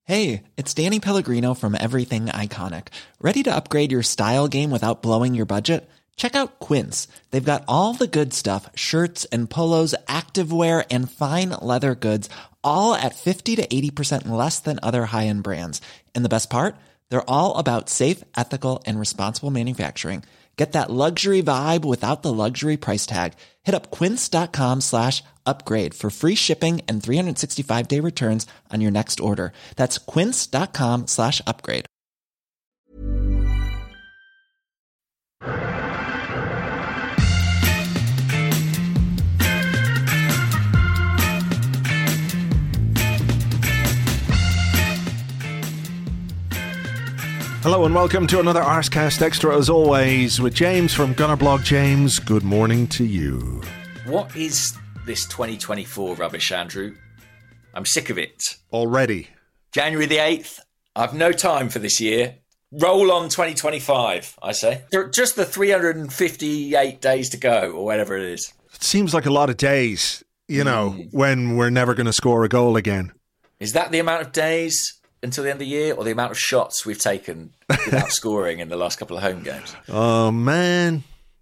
Hey, it's Danny Pellegrino from Everything Iconic. Ready to upgrade your style game without blowing your budget? Check out Quince. They've got all the good stuff, shirts and polos, activewear, and fine leather goods, all at 50 to 80% less than other high-end brands. And the best part? They're all about safe, ethical, and responsible manufacturing. Get that luxury vibe without the luxury price tag. Hit up quince.com/upgrade for free shipping and 365-day returns on your next order. That's quince.com/upgrade. Hello and welcome to another Arsecast Extra, as always, with James from Gunnerblog. James, good morning to you. What is this 2024 rubbish, Andrew? I'm sick of it. Already? January the 8th. I've no time for this year. Roll on 2025, I say. Just the 358 days to go, or whatever it is. It seems like a lot of days, when we're never going to score a goal again. Is that the amount of days until the end of the year, or the amount of shots we've taken without scoring in the last couple of home games? Oh, man.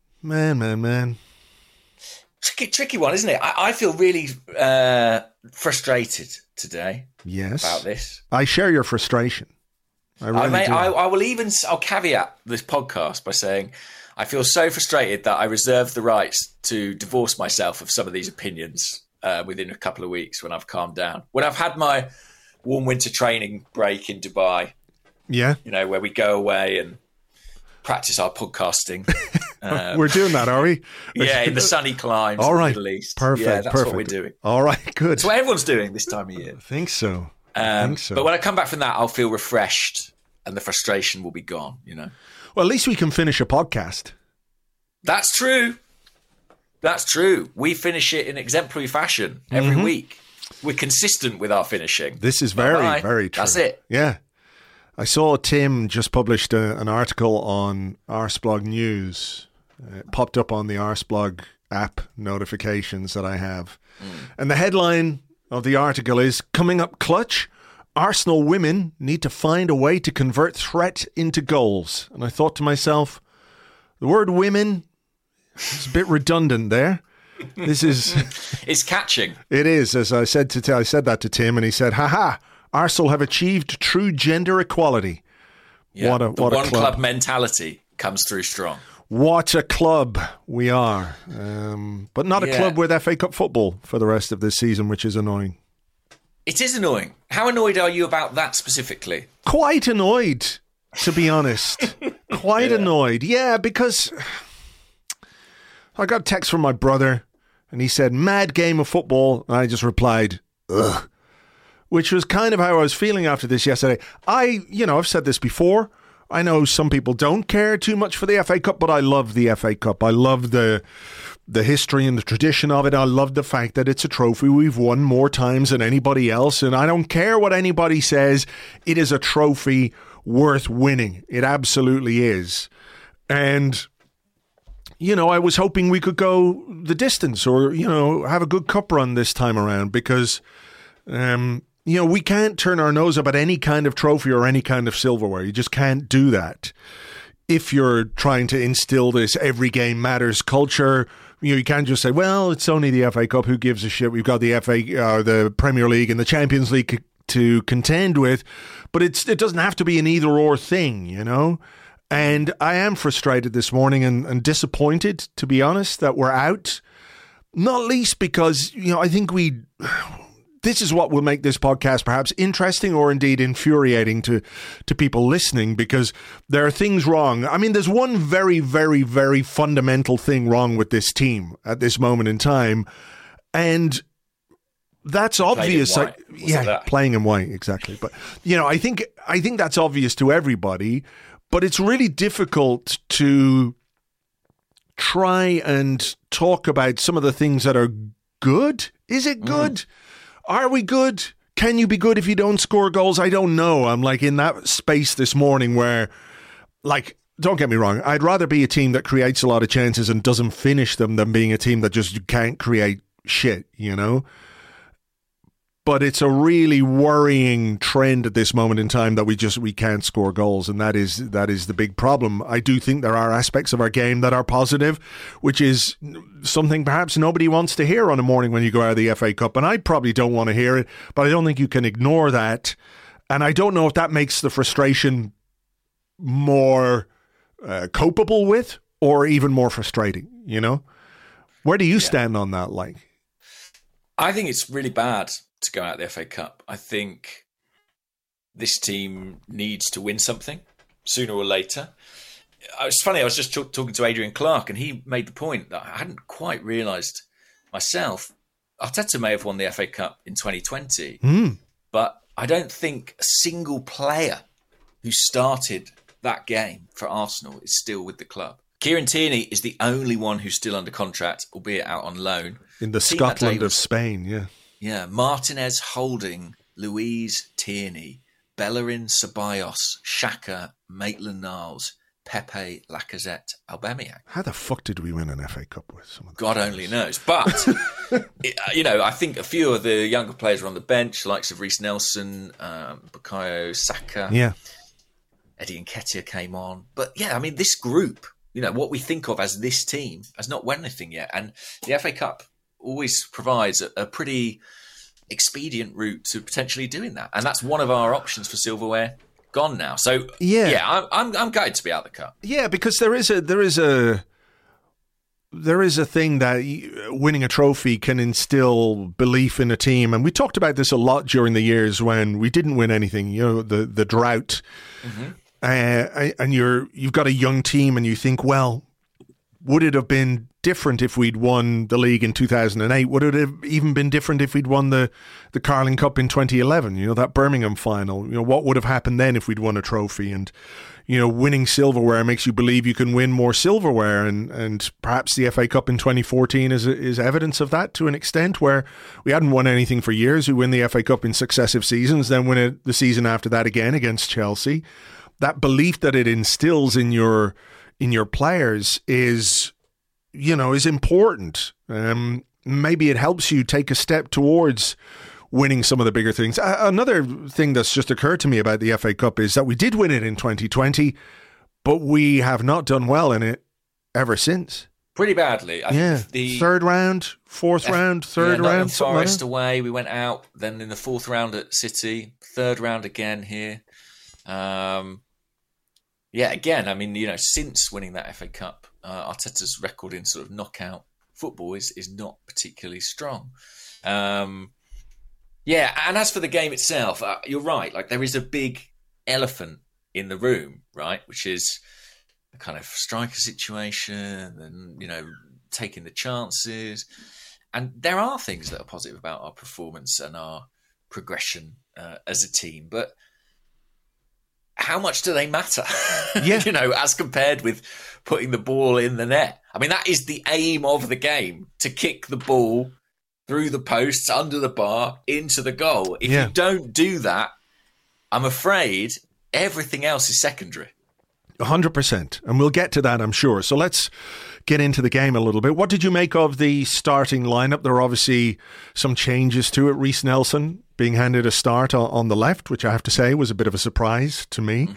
Tricky one, isn't it? I feel really frustrated today. Yes. About this. I share your frustration. I really do. I'll caveat this podcast by saying I feel so frustrated that I reserve the rights to divorce myself of some of these opinions within a couple of weeks when I've calmed down. When I've had my warm winter training break in Dubai. Yeah. Where we go away and practice our podcasting. We're doing that, are we? Yeah, in the sunny climes of the Middle East. Perfect. Yeah, that's what we're doing. All right, good. It's what everyone's doing this time of year. I think so. But when I come back from that, I'll feel refreshed and the frustration will be gone, Well, at least we can finish a podcast. That's true. We finish it in exemplary fashion every week. We're consistent with our finishing. This is very, very true. That's it. Yeah. I saw Tim just published an article on Arseblog News. It popped up on the Arseblog app notifications that I have. And the headline of the article is, "Coming up clutch, Arsenal women need to find a way to convert threat into goals." And I thought to myself, the word women is a bit redundant there. This is... It's catching. It is, as I said that to Tim, and he said, "Ha, Arsenal have achieved true gender equality." Yeah, what a one club. club mentality comes through strong. What a club we are. But not a club with FA Cup football for the rest of this season, which is annoying. It is annoying. How annoyed are you about that specifically? Quite annoyed, to be honest. Quite annoyed. Yeah, because I got a text from my brother and he said, "Mad game of football." And I just replied, "Ugh," which was kind of how I was feeling after this yesterday. I've said this before. I know some people don't care too much for the FA Cup, but I love the FA Cup. I love the history and the tradition of it. I love the fact that it's a trophy we've won more times than anybody else. And I don't care what anybody says. It is a trophy worth winning. It absolutely is. And I was hoping we could go the distance or, have a good cup run this time around because, we can't turn our nose up at any kind of trophy or any kind of silverware. You just can't do that. If you're trying to instill this every game matters culture, you can't just say, well, it's only the FA Cup. Who gives a shit? We've got the the Premier League and the Champions League to contend with. But it doesn't have to be an either or thing, And I am frustrated this morning and disappointed, to be honest, that we're out. Not least because, I think this is what will make this podcast perhaps interesting or indeed infuriating to people listening, because there are things wrong. I mean, there's one very, very, very fundamental thing wrong with this team at this moment in time. And that's obvious. Playing in white, exactly. But, I think that's obvious to everybody. But it's really difficult to try and talk about some of the things that are good. Is it good? Are we good? Can you be good if you don't score goals? I don't know. I'm in that space this morning where, don't get me wrong, I'd rather be a team that creates a lot of chances and doesn't finish them than being a team that just can't create shit, But it's a really worrying trend at this moment in time that we can't score goals, and that is the big problem. I do think there are aspects of our game that are positive, which is something perhaps nobody wants to hear on a morning when you go out of the FA Cup, and I probably don't want to hear it, but I don't think you can ignore that. And I don't know if that makes the frustration more copable with, or even more frustrating, you know? Where do you stand on that, like? I think it's really bad to go out of the FA Cup. I think this team needs to win something sooner or later. It's funny, I was just talking to Adrian Clark, and he made the point that I hadn't quite realised myself. Arteta may have won the FA Cup in 2020, but I don't think a single player who started that game for Arsenal is still with the club. Kieran Tierney is the only one who's still under contract, albeit out on loan. In the Scotland of Spain, yeah. Yeah, Martinez, Holding, Louise, Tierney, Bellerin, Ceballos, Xhaka, Maitland-Niles, Pepe, Lacazette, Aubameyang. How the fuck did we win an FA Cup with some of those God guys? only knows. But, I think a few of the younger players were on the bench, likes of Reece Nelson, Bukayo Saka. Yeah. Eddie Nketiah came on. But, yeah, I mean, this group, what we think of as this team has not won anything yet. And the FA Cup always provides a pretty expedient route to potentially doing that. And that's one of our options for silverware gone now. So, I'm gutted to be out of the cup. Yeah, because there is a thing that winning a trophy can instill belief in a team, and we talked about this a lot during the years when we didn't win anything. The drought, and you've got a young team, and you think, well, would it have been different if we'd won the league in 2008? Would it have even been different if we'd won the Carling Cup in 2011? That Birmingham final. What would have happened then if we'd won a trophy? And winning silverware makes you believe you can win more silverware, and perhaps the FA Cup in 2014 is evidence of that to an extent, where we hadn't won anything for years. We win the FA Cup in successive seasons, then win it the season after that again against Chelsea. That belief that it instills in your players is important. Maybe it helps you take a step towards winning some of the bigger things. Another thing that's just occurred to me about the FA Cup is that we did win it in 2020, but we have not done well in it ever since. Pretty badly. I think the third round, fourth round, third round. Forest away, we went out. Then in the fourth round at City, third round again here. Again, I mean, since winning that FA Cup, Arteta's record in sort of knockout football is not particularly strong. And as for the game itself, you're right. Like, there is a big elephant in the room, right? Which is the kind of striker situation and, taking the chances. And there are things that are positive about our performance and our progression as a team. But how much do they matter? Yeah. As compared with putting the ball in the net. I mean, that is the aim of the game, to kick the ball through the posts, under the bar, into the goal. If you don't do that, I'm afraid everything else is secondary. 100%. And we'll get to that, I'm sure. So let's get into the game a little bit. What did you make of the starting lineup? There are obviously some changes to it. Reece Nelson being handed a start on the left, which I have to say was a bit of a surprise to me.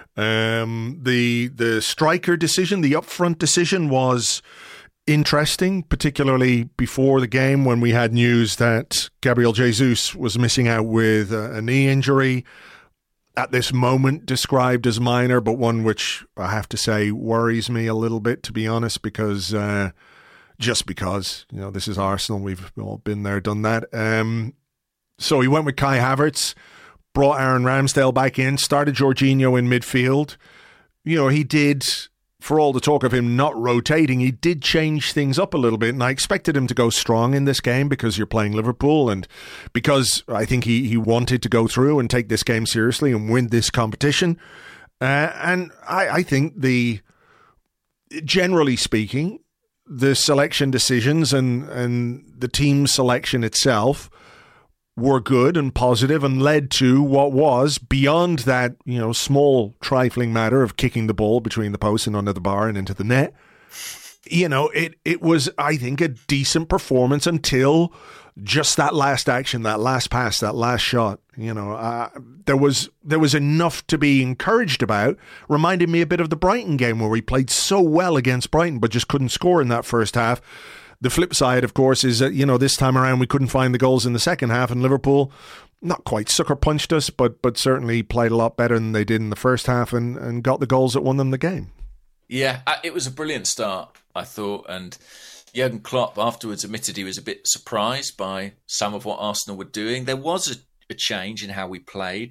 The striker decision, the upfront decision, was interesting, particularly before the game when we had news that Gabriel Jesus was missing out with a knee injury. At this moment described as minor, but one which I have to say worries me a little bit, to be honest, because this is Arsenal. We've all been there, done that. So he went with Kai Havertz, brought Aaron Ramsdale back in, started Jorginho in midfield. He did, for all the talk of him not rotating, he did change things up a little bit, and I expected him to go strong in this game because you're playing Liverpool, and because I think he wanted to go through and take this game seriously and win this competition. And I think generally speaking, the selection decisions and the team selection itself were good and positive and led to what was, beyond that, small trifling matter of kicking the ball between the posts and under the bar and into the net. It was, I think, a decent performance until just that last action, that last pass, that last shot, there was enough to be encouraged about. Reminded me a bit of the Brighton game where we played so well against Brighton but just couldn't score in that first half. The flip side, of course, is that, this time around we couldn't find the goals in the second half, and Liverpool not quite sucker punched us, but certainly played a lot better than they did in the first half and got the goals that won them the game. Yeah, it was a brilliant start, I thought, and Jurgen Klopp afterwards admitted he was a bit surprised by some of what Arsenal were doing. There was a change in how we played.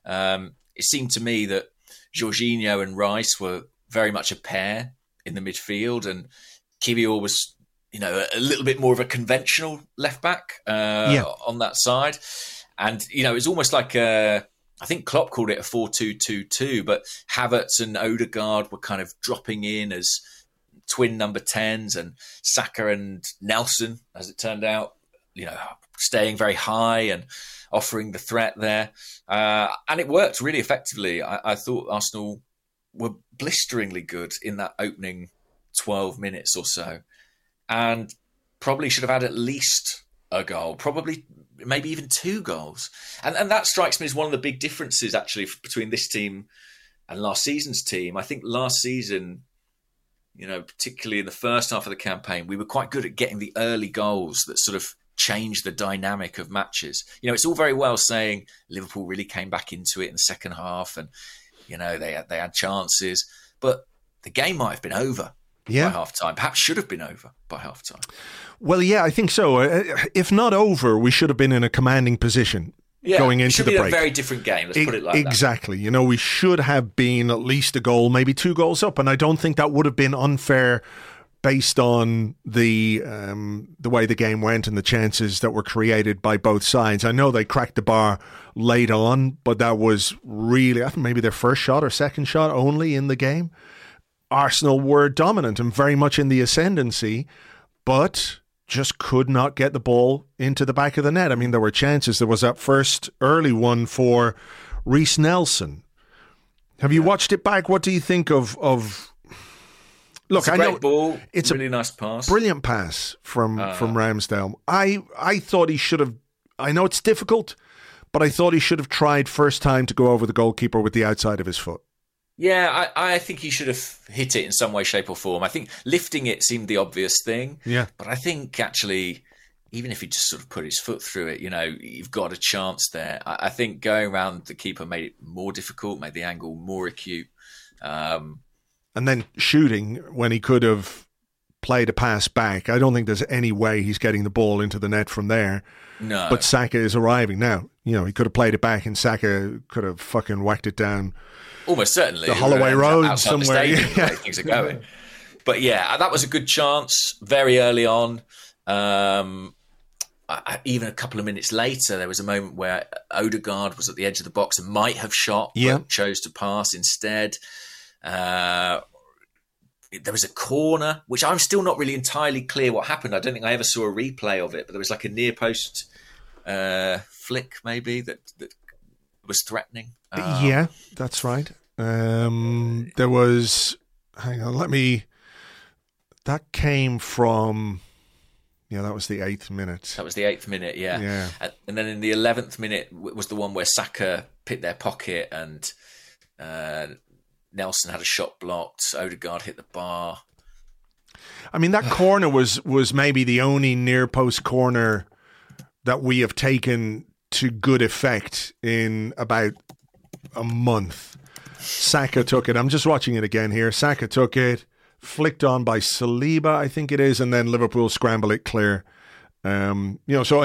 It seemed to me that Jorginho and Rice were very much a pair in the midfield, and Kiwior was, a little bit more of a conventional left back on that side. And, it was almost like I think Klopp called it a 4-2-2-2, but Havertz and Odegaard were kind of dropping in as twin number 10s, and Saka and Nelson, as it turned out, staying very high and offering the threat there. And it worked really effectively. I thought Arsenal were blisteringly good in that opening 12 minutes or so, and probably should have had at least a goal, probably maybe even 2 goals. And that strikes me as one of the big differences, actually, between this team and last season's team. I think last season, particularly in the first half of the campaign, we were quite good at getting the early goals that sort of changed the dynamic of matches. It's all very well saying Liverpool really came back into it in the second half and, they had chances, but the game might have been over by half-time, perhaps should have been over by half-time. Well, yeah, I think so. If not over, we should have been in a commanding position going into the break. It should be a very different game, let's put it like that. Exactly. We should have been at least a goal, maybe 2 goals up, and I don't think that would have been unfair based on the way the game went and the chances that were created by both sides. I know they cracked the bar late on, but that was really, I think, maybe their first shot or second shot only in the game. Arsenal were dominant and very much in the ascendancy, but just could not get the ball into the back of the net. I mean, there were chances. There was that first early one for Reiss Nelson. Have you watched it back? What do you think of Look, it's a great ball. It's a really nice pass. Brilliant pass from Ramsdale. I thought he should have, I know it's difficult, but I thought he should have tried first time to go over the goalkeeper with the outside of his foot. Yeah, I think he should have hit it in some way, shape or form. I think lifting it seemed the obvious thing. Yeah. But I think actually, even if he just sort of put his foot through it, you've got a chance there. I think going around the keeper made it more difficult, made the angle more acute. And then shooting when he could have played a pass back. I don't think there's any way he's getting the ball into the net from there. No. But Saka is arriving now. He could have played it back and Saka could have fucking whacked it down. Almost certainly. The Holloway Road somewhere. The stadium, things are going. But yeah, that was a good chance very early on. Even a couple of minutes later, there was a moment where Odegaard was at the edge of the box and might have shot, but chose to pass instead. There was a corner, which I'm still not really entirely clear what happened. I don't think I ever saw a replay of it, but there was like a near post flick maybe that was threatening. Yeah, that's right. There was, hang on, that came from, that was the 8th minute. That was the 8th minute, yeah. And then in the 11th minute was the one where Saka picked their pocket and Nelson had a shot blocked. Odegaard hit the bar. I mean, that corner was maybe the only near post corner that we have taken to good effect in about a month. Saka took it. I'm just watching it again here. Saka took it, flicked on by Saliba, I think it is, and then Liverpool scramble it clear. So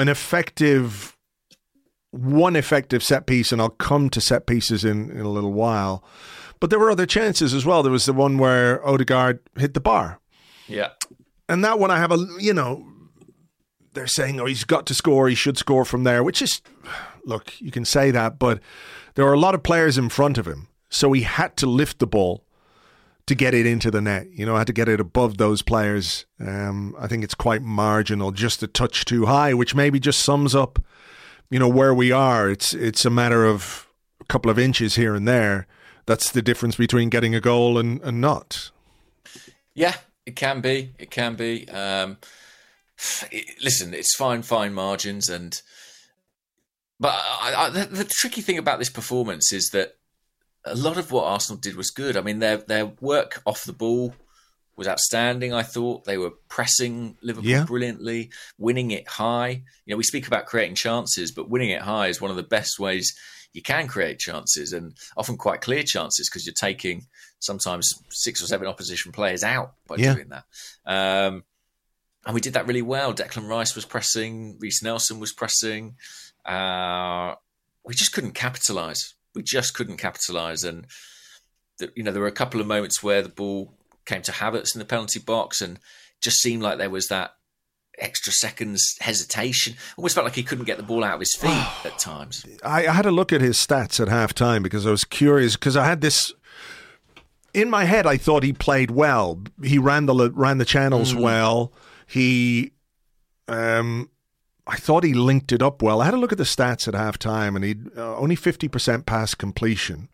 one effective set piece, and I'll come to set pieces in a little while. But there were other chances as well. There was the one where Odegaard hit the bar. Yeah. And that one I have they're saying, he's got to score, he should score from there, which is, look, you can say that, but there were a lot of players in front of him. So he had to lift the ball to get it into the net, had to get it above those players. I think it's quite marginal, just a touch too high, which maybe just sums up, where we are. It's a matter of a couple of inches here and there. That's the difference between getting a goal and not. Yeah, it can be. It can be. Listen, it's fine margins, but the tricky thing about this performance is that a lot of what Arsenal did was good. I mean, their work off the ball was outstanding. I thought they were pressing Liverpool brilliantly, winning it high. We speak about creating chances, but winning it high is one of the best ways you can create chances, and often quite clear chances, because you're taking sometimes 6 or 7 opposition players out by doing that. And we did that really well. Declan Rice was pressing, Reece Nelson was pressing. We just couldn't capitalise. And there were a couple of moments where the ball came to Havertz in the penalty box, and just seemed like there was that extra seconds hesitation. Almost felt like he couldn't get the ball out of his feet at times. I had a look at his stats at half-time because I was curious, because I had this in my head. I thought he played well. He ran the channels well. I thought he linked it up well. I had a look at the stats at half-time, and he'd only 50% pass completion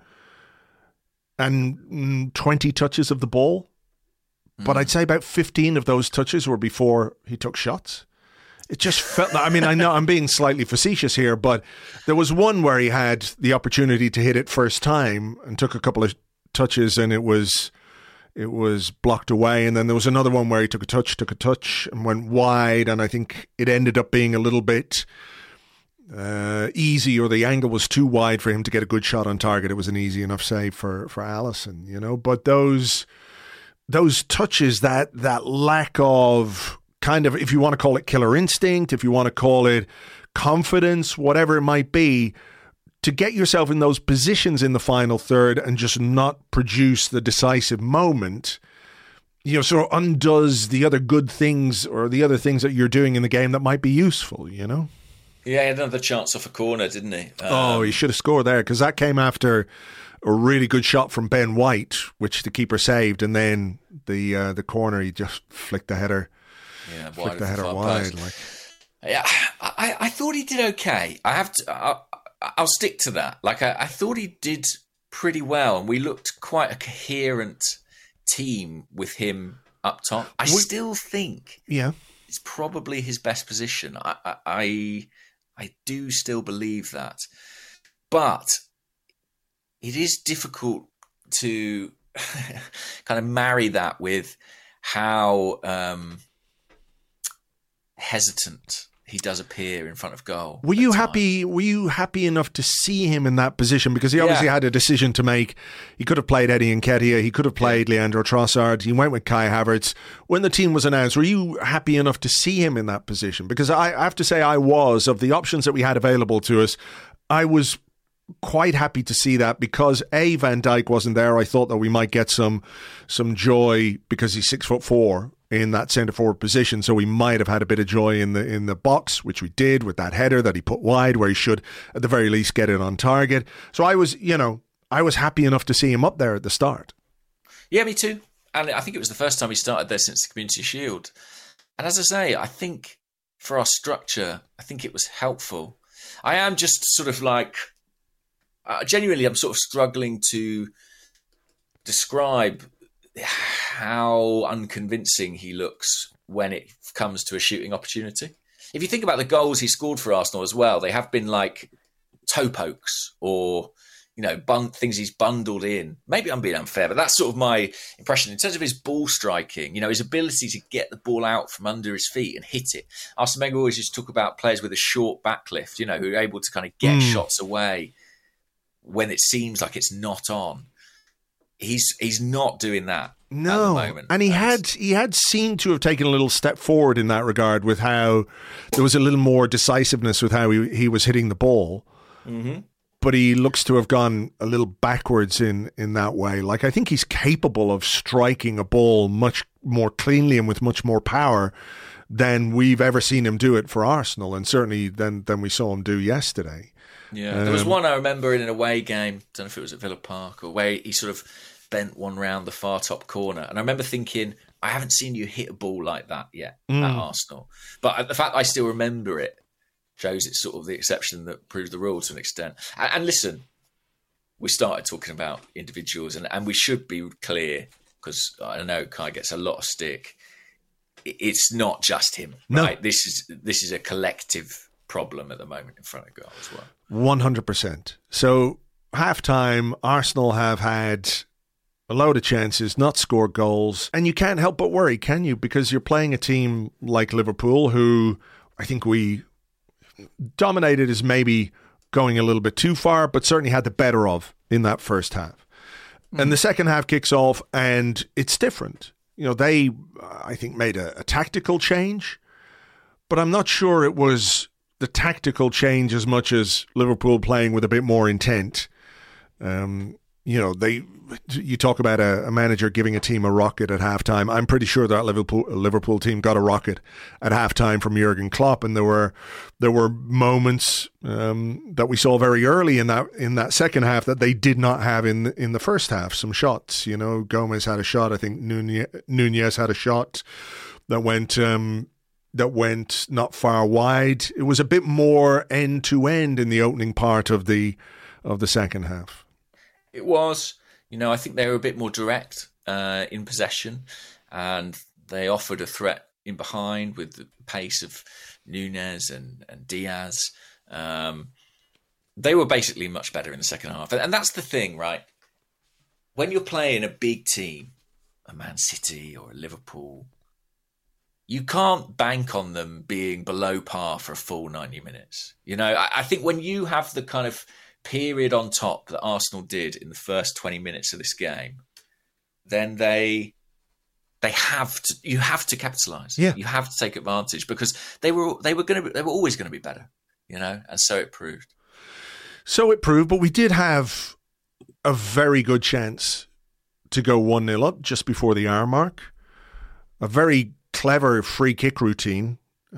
and 20 touches of the ball. But I'd say about 15 of those touches were before he took shots. It just felt, I mean, I know I'm being slightly facetious here, but there was one where he had the opportunity to hit it first time and took a couple of touches, and it was blocked away. And then there was another one where he took a touch and went wide. And I think it ended up being a little bit easy, or the angle was too wide for him to get a good shot on target. It was an easy enough save for Alisson, but those touches, that lack of kind of, if you want to call it killer instinct, if you want to call it confidence, whatever it might be, to get yourself in those positions in the final third and just not produce the decisive moment, sort of undoes the other good things or the other things that you're doing in the game that might be useful, Yeah, he had another chance off a corner, didn't he? He should have scored there, because that came after a really good shot from Ben White, which the keeper saved, and then the corner, he just flicked the header. Yeah, flicked the header wide. Yeah, I thought he did okay. I'll stick to that. I thought he did pretty well, and we looked quite a coherent team with him up top. I still think it's probably his best position. I do still believe that, but it is difficult to kind of marry that with how hesitant he does appear in front of goal. Were you happy enough to see him in that position? Because he obviously had a decision to make. He could have played Eddie Nketiah. He could have played Leandro Trossard. He went with Kai Havertz. When the team was announced, were you happy enough to see him in that position? Because I have to say, I was. Of the options that we had available to us, I was quite happy to see that, because Van Dijk wasn't there. I thought that we might get some joy, because he's 6'4" in that centre forward position, so we might have had a bit of joy in the box, which we did with that header that he put wide, where he should at the very least get it on target. So I was happy enough to see him up there at the start. Yeah, me too. And I think it was the first time he started there since the Community Shield. And as I say, I think for our structure, I think it was helpful. I am just sort of genuinely, I'm sort of struggling to describe how unconvincing he looks when it comes to a shooting opportunity. If you think about the goals he scored for Arsenal as well, they have been like toe pokes or, things he's bundled in. Maybe I'm being unfair, but that's sort of my impression. In terms of his ball striking, his ability to get the ball out from under his feet and hit it. Arsene Wenger always used to talk about players with a short backlift, who are able to kind of get shots away when it seems like it's not on. He's not doing that at the moment. And he had seemed to have taken a little step forward in that regard, with how there was a little more decisiveness with how he was hitting the ball. Mm-hmm. But he looks to have gone a little backwards in that way. I think he's capable of striking a ball much more cleanly and with much more power than we've ever seen him do it for Arsenal, and certainly than we saw him do yesterday. Yeah, there was one I remember in an away game, don't know if it was at Villa Park, or where he sort of bent one round the far top corner. And I remember thinking, I haven't seen you hit a ball like that yet at Arsenal. But the fact I still remember it shows it's sort of the exception that proves the rule to an extent. And listen, we started talking about individuals, and we should be clear, because I know Kai gets a lot of stick. it's not just him, right? This is a collective problem at the moment in front of goal as well. 100%. So halftime, Arsenal have had a load of chances, not scored goals, and you can't help but worry, can you? Because you're playing a team like Liverpool, who I think we dominated is maybe going a little bit too far, but certainly had the better of in that first half. And the second half kicks off, and it's different. You know, they, I think, made a tactical change, but I'm not sure it was the tactical change as much as Liverpool playing with a bit more intent. You talk about a manager giving a team a rocket at halftime. I'm pretty sure that Liverpool team got a rocket at halftime from Jurgen Klopp, and there were moments that we saw very early in that second half that they did not have in the first half. Some shots, you know, Gomez had a shot. I think Nunez had a shot that went not far wide. It was a bit more end to end in the opening part of the second half. It was. You know, I think they were a bit more direct in possession, and they offered a threat in behind with the pace of Nunez and Diaz. They were basically much better in the second half. And that's the thing, right? When you're playing a big team, a Man City or a Liverpool, you can't bank on them being below par for a full 90 minutes. You know, I think when you have the kind of period on top that Arsenal did in the first 20 minutes of this game, then you have to capitalise. Yeah. You have to take advantage, because they were always going to be better, you know, and so it proved. But we did have a very good chance to go 1-0 up just before the hour mark. A very clever free kick routine.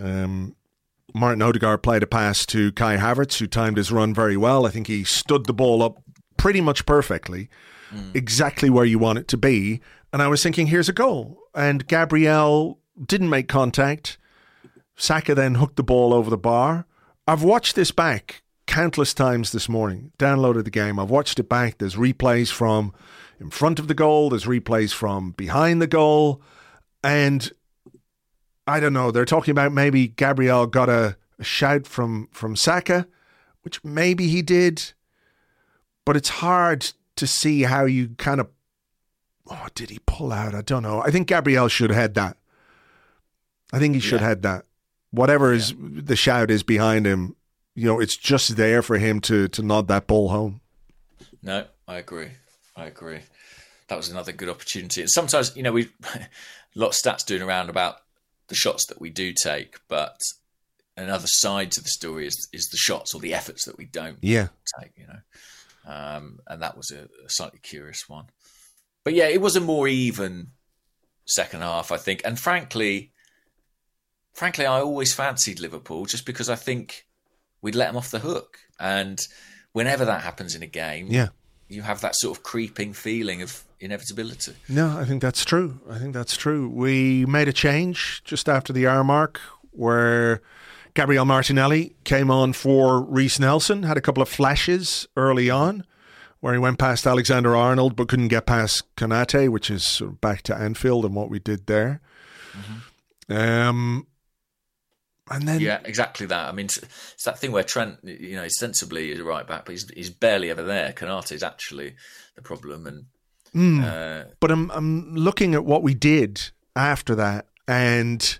Martin Odegaard played a pass to Kai Havertz, who timed his run very well. I think he stood the ball up pretty much perfectly, exactly where you want it to be. And I was thinking, here's a goal. And Gabriel didn't make contact. Saka then hooked the ball over the bar. I've watched this back countless times this morning, downloaded the game. I've watched it back. There's replays from in front of the goal. There's replays from behind the goal. And I don't know, they're talking about maybe Gabriel got a shout from Saka, which maybe he did, but it's hard to see how you kind of, did he pull out? I don't know. I think Gabriel should head that. I think he should head that. Whatever is the shout is behind him, you know, it's just there for him to nod that ball home. No, I agree. That was another good opportunity. And sometimes, you know, we a lot of stats doing around about the shots that we do take, but another side to the story is the shots or the efforts that we don't take, you know. And that was a slightly curious one. But yeah, it was a more even second half, I think. And frankly, I always fancied Liverpool just because I think we'd let them off the hook. And whenever that happens in a game, you have that sort of creeping feeling of inevitability. No, I think that's true. We made a change just after the hour mark where Gabriel Martinelli came on for Reece Nelson, had a couple of flashes early on where he went past Alexander-Arnold but couldn't get past Konate, which is sort of back to Anfield and what we did there. Mm-hmm. And then, yeah, exactly that. I mean, it's that thing where Trent, you know, sensibly is a right back, but he's barely ever there. Konate is actually the problem, and but I'm looking at what we did after that, and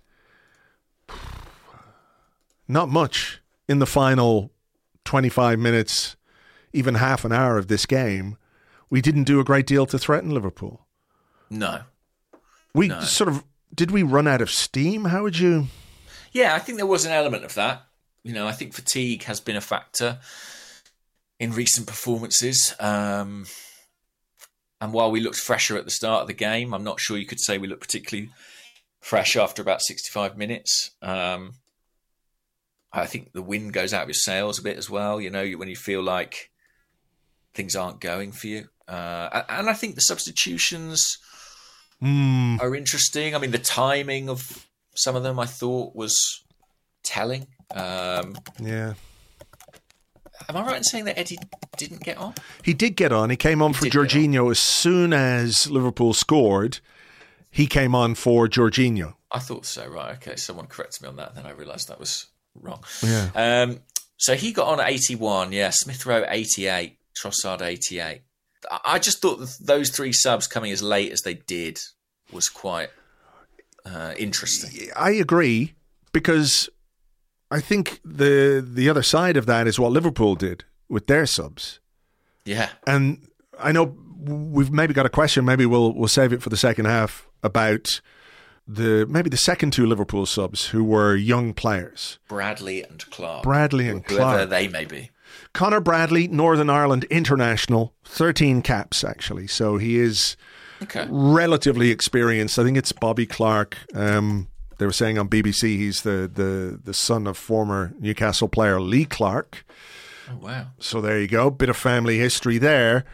not much in the final 25 minutes, even half an hour of this game. We didn't do a great deal to threaten Liverpool. No, did we run out of steam? How would you? Yeah, I think there was an element of that. You know, I think fatigue has been a factor in recent performances. And while we looked fresher at the start of the game, I'm not sure you could say we looked particularly fresh after about 65 minutes. I think the wind goes out of your sails a bit as well, you know, when you feel like things aren't going for you. And I think the substitutions are interesting. I mean, the timing of some of them I thought was telling. Yeah. Am I right in saying that Eddie didn't get on? He did get on. He came on for Jorginho as soon as Liverpool scored. He came on for Jorginho. I thought so. Right. Okay. Someone corrected me on that. Then I realised that was wrong. Yeah. So he got on at 81. Yeah. Smith Rowe 88. Trossard 88. I just thought those three subs coming as late as they did was quite interesting. I agree, because I think the other side of that is what Liverpool did with their subs. Yeah. And I know we've maybe got a question, maybe we'll save it for the second half, about the second two Liverpool subs who were young players. Bradley and Clark. Whoever Clark. They may be. Conor Bradley, Northern Ireland international, 13 caps actually. So he is relatively experienced. I think it's Bobby Clark. They were saying on BBC he's the son of former Newcastle player Lee Clark. Oh, wow. So there you go. Bit of family history there.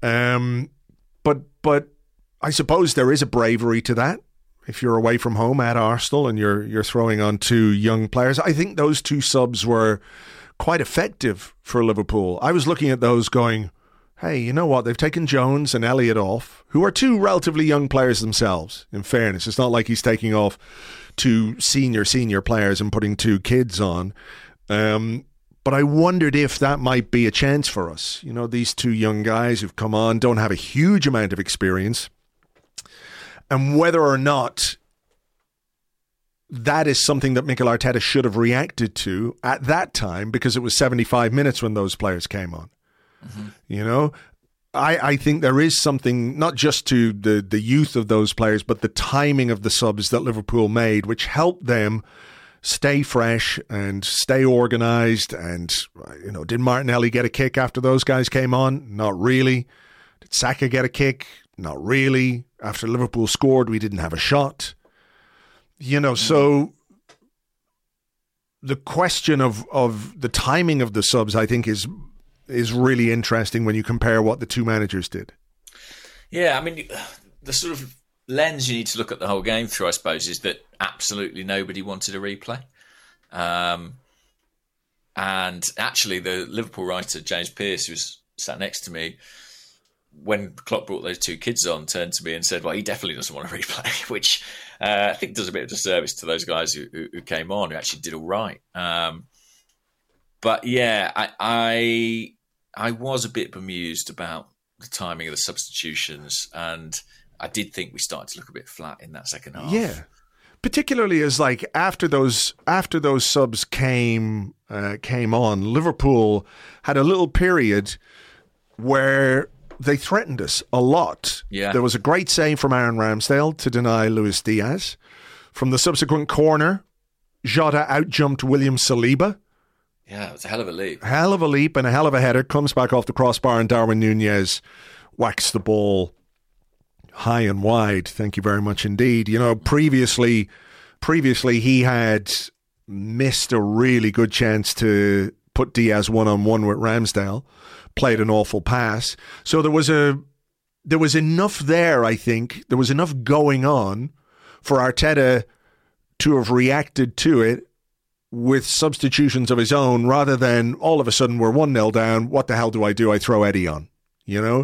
But I suppose there is a bravery to that. If you're away from home at Arsenal and you're throwing on two young players, I think those two subs were quite effective for Liverpool. I was looking at those going, hey, you know what? They've taken Jones and Elliott off, who are two relatively young players themselves, in fairness. It's not like he's taking off two senior players and putting two kids on. But I wondered if that might be a chance for us. You know, these two young guys who've come on don't have a huge amount of experience. And whether or not that is something that Mikel Arteta should have reacted to at that time, because it was 75 minutes when those players came on. Mm-hmm. You know, I think there is something, not just to the youth of those players, but the timing of the subs that Liverpool made, which helped them stay fresh and stay organised. And, you know, did Martinelli get a kick after those guys came on? Not really. Did Saka get a kick? Not really. After Liverpool scored, we didn't have a shot. You know, so the question of the timing of the subs, I think, is really interesting when you compare what the two managers did. Yeah, I mean, the sort of lens you need to look at the whole game through, I suppose, is that absolutely nobody wanted a replay. And actually, the Liverpool writer, James Pearce, who was sat next to me, when Klopp brought those two kids on, turned to me and said, well, he definitely doesn't want a replay, which I think does a bit of disservice to those guys who came on, who actually did all right. But yeah, I was a bit bemused about the timing of the substitutions, and I did think we started to look a bit flat in that second half. Yeah, particularly as like after those subs came on, Liverpool had a little period where they threatened us a lot. Yeah. There was a great save from Aaron Ramsdale to deny Luis Diaz. From the subsequent corner, Jota outjumped William Saliba. Yeah, it was a hell of a leap. Hell of a leap and a hell of a header. Comes back off the crossbar and Darwin Nunez whacks the ball high and wide. Thank you very much indeed. You know, previously he had missed a really good chance to put Diaz one-on-one with Ramsdale. Played an awful pass. So there was enough there, I think. There was enough going on for Arteta to have reacted to it with substitutions of his own, rather than all of a sudden we're 1-0 down. What the hell do? I throw Eddie on. You know?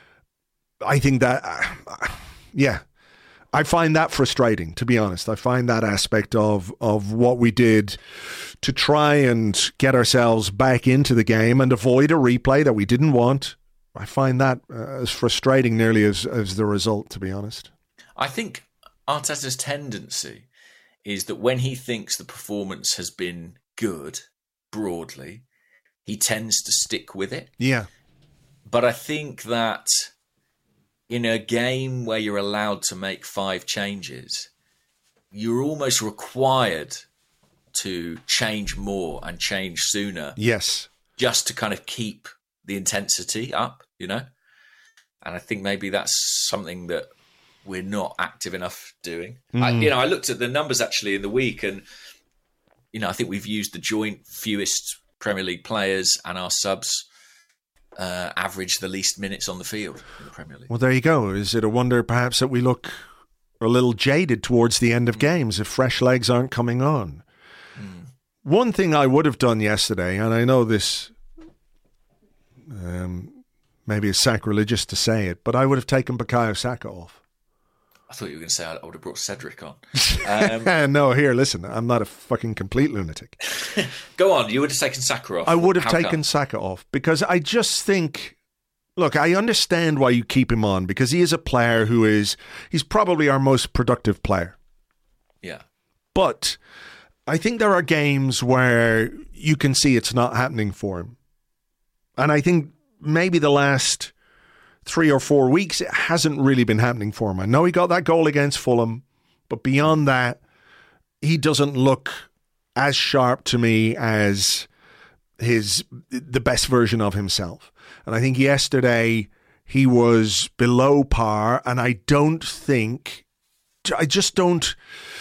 I think that, yeah. I find that frustrating, to be honest. I find that aspect of what we did to try and get ourselves back into the game and avoid a replay that we didn't want. I find that as frustrating nearly as the result, to be honest. I think Arteta's tendency is that when he thinks the performance has been good, broadly, he tends to stick with it. Yeah. But I think that in a game where you're allowed to make 5 changes, you're almost required to change more and change sooner. Yes. Just to kind of keep the intensity up, you know? And I think maybe that's something that we're not active enough doing. I looked at the numbers actually in the week, and, you know, I think we've used the joint fewest Premier League players, and our subs average the least minutes on the field in the Premier League. Well, there you go. Is it a wonder perhaps that we look a little jaded towards the end of games if fresh legs aren't coming on? One thing I would have done yesterday, and I know this maybe is sacrilegious to say it, but I would have taken Bukayo Saka off. I thought you were going to say I would have brought Cedric on. No, here, listen, I'm not a fucking complete lunatic. Go on, you would have taken Saka off. I would have How taken come? Saka off because I just think, look, I understand why you keep him on because he is a player he's probably our most productive player. Yeah. But I think there are games where you can see it's not happening for him. And I think maybe the last 3 or 4 weeks, it hasn't really been happening for him. I know he got that goal against Fulham, but beyond that, he doesn't look as sharp to me as the best version of himself. And I think yesterday he was below par, and I just don't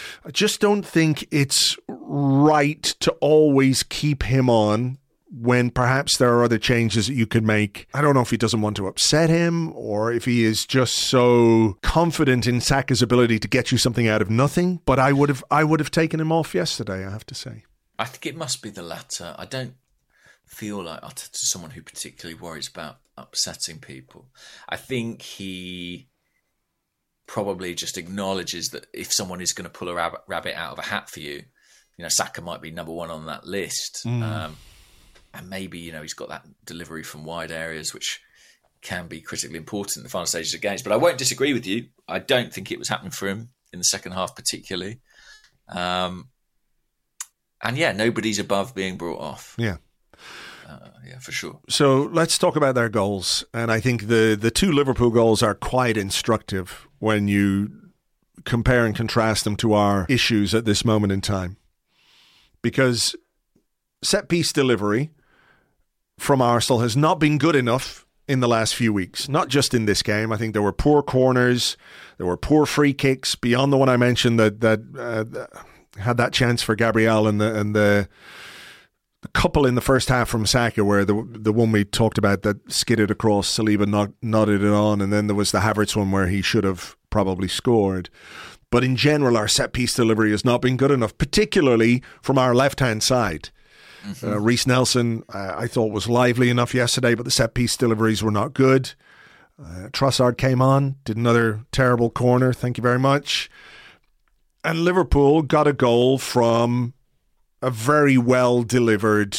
think it's right to always keep him on when perhaps there are other changes that you could make. I don't know if he doesn't want to upset him or if he is just so confident in Saka's ability to get you something out of nothing. But I would have taken him off yesterday, I have to say. I think it must be the latter. I don't feel like someone who particularly worries about upsetting people. I think he probably just acknowledges that if someone is going to pull a rabbit out of a hat for you, Saka might be number one on that list. And maybe, he's got that delivery from wide areas, which can be critically important in the final stages of games. But I won't disagree with you. I don't think it was happening for him in the second half particularly. And yeah, nobody's above being brought off. Yeah. Yeah, for sure. So let's talk about their goals. And I think the 2 Liverpool goals are quite instructive when you compare and contrast them to our issues at this moment in time. Because set-piece delivery from Arsenal has not been good enough in the last few weeks, not just in this game. I think there were poor corners, there were poor free kicks beyond the one I mentioned that had that chance for Gabriel and the couple in the first half from Saka, where the one we talked about that skidded across, Saliba nodded it on, and then there was the Havertz one where he should have probably scored. But in general, our set-piece delivery has not been good enough, particularly from our left-hand side. Reece Nelson, I thought, was lively enough yesterday, but the set-piece deliveries were not good. Trossard came on, did another terrible corner. Thank you very much. And Liverpool got a goal from a very well-delivered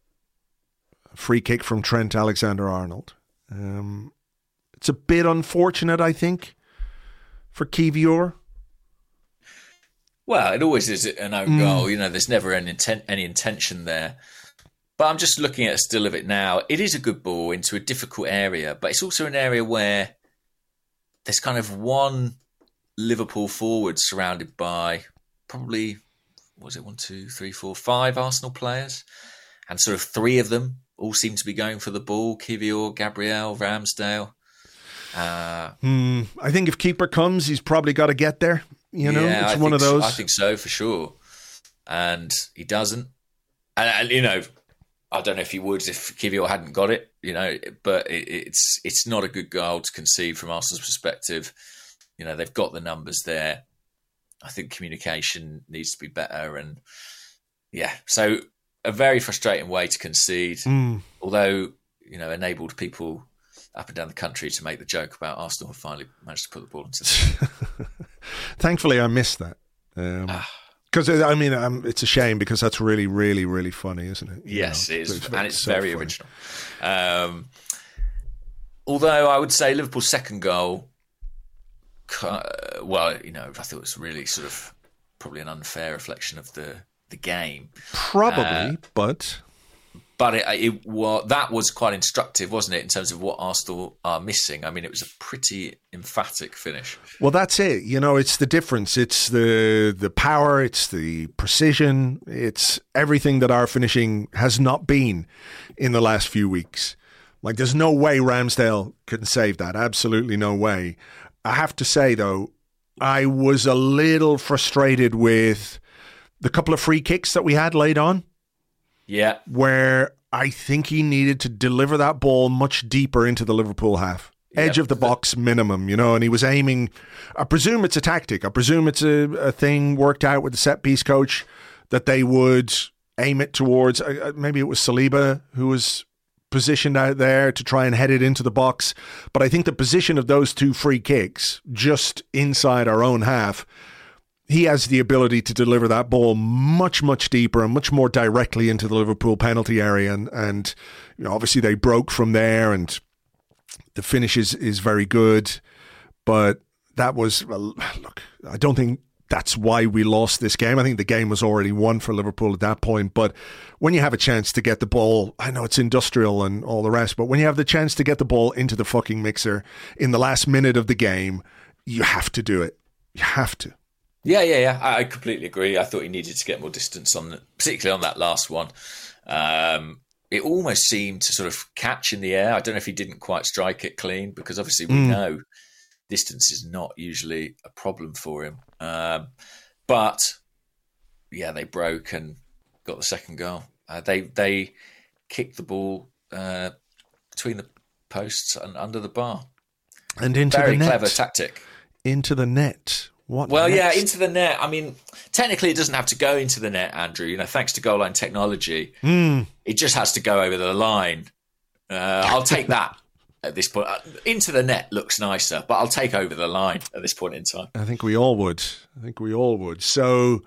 free kick from Trent Alexander-Arnold. It's a bit unfortunate, I think, for Kivior. Well, it always is an own goal. There's never any intention there. But I'm just looking at a still of it now. It is a good ball into a difficult area, but it's also an area where there's kind of one Liverpool forward surrounded by probably, was it 1, 2, 3, 4, 5 Arsenal players? And sort of 3 of them all seem to be going for the ball. Kivior, Gabriel, Ramsdale. I think if keeper comes, he's probably got to get there. Yeah, it's one of those. I think so, for sure. And he doesn't. And I don't know if he would if Kivior hadn't got it, but it's not a good goal to concede from Arsenal's perspective. They've got the numbers there. I think communication needs to be better. And yeah, so a very frustrating way to concede, although, enabled people up and down the country to make the joke about Arsenal have finally managed to put the ball into the Thankfully, I missed that. Because, it's a shame because that's really, really, really funny, isn't it? Yes, it is. It's so very funny. Original. Although I would say Liverpool's second goal, I thought it was really sort of probably an unfair reflection of the game. Probably, but that was quite instructive, wasn't it, in terms of what Arsenal are missing? I mean, it was a pretty emphatic finish. Well, that's it. It's the difference. It's the power. It's the precision. It's everything that our finishing has not been in the last few weeks. Like, there's no way Ramsdale can save that. Absolutely no way. I have to say, though, I was a little frustrated with the couple of free kicks that we had laid on. Yeah. Where I think he needed to deliver that ball much deeper into the Liverpool half. Edge of the box minimum, and he was aiming. I presume it's a tactic. I presume it's a thing worked out with the set-piece coach that they would aim it towards, maybe it was Saliba who was positioned out there to try and head it into the box. But I think the position of those 2 free kicks just inside our own half, he has the ability to deliver that ball much, much deeper and much more directly into the Liverpool penalty area. And obviously they broke from there, and the finish is very good. But that was, look, I don't think that's why we lost this game. I think the game was already won for Liverpool at that point. But when you have a chance to get the ball, I know it's industrial and all the rest, but when you have the chance to get the ball into the fucking mixer in the last minute of the game, you have to do it. You have to. Yeah. I completely agree. I thought he needed to get more distance particularly on that last one. It almost seemed to sort of catch in the air. I don't know if he didn't quite strike it clean, because obviously we know distance is not usually a problem for him. But yeah, they broke and got the second goal. They kicked the ball between the posts and under the bar. And into Very the net. clever tactic. Into the net. What well, next? yeah, into the net. I mean, technically it doesn't have to go into the net, Andrew. Thanks to goal line technology, it just has to go over the line. I'll take that at this point. Into the net looks nicer, but I'll take over the line at this point in time. I think we all would. So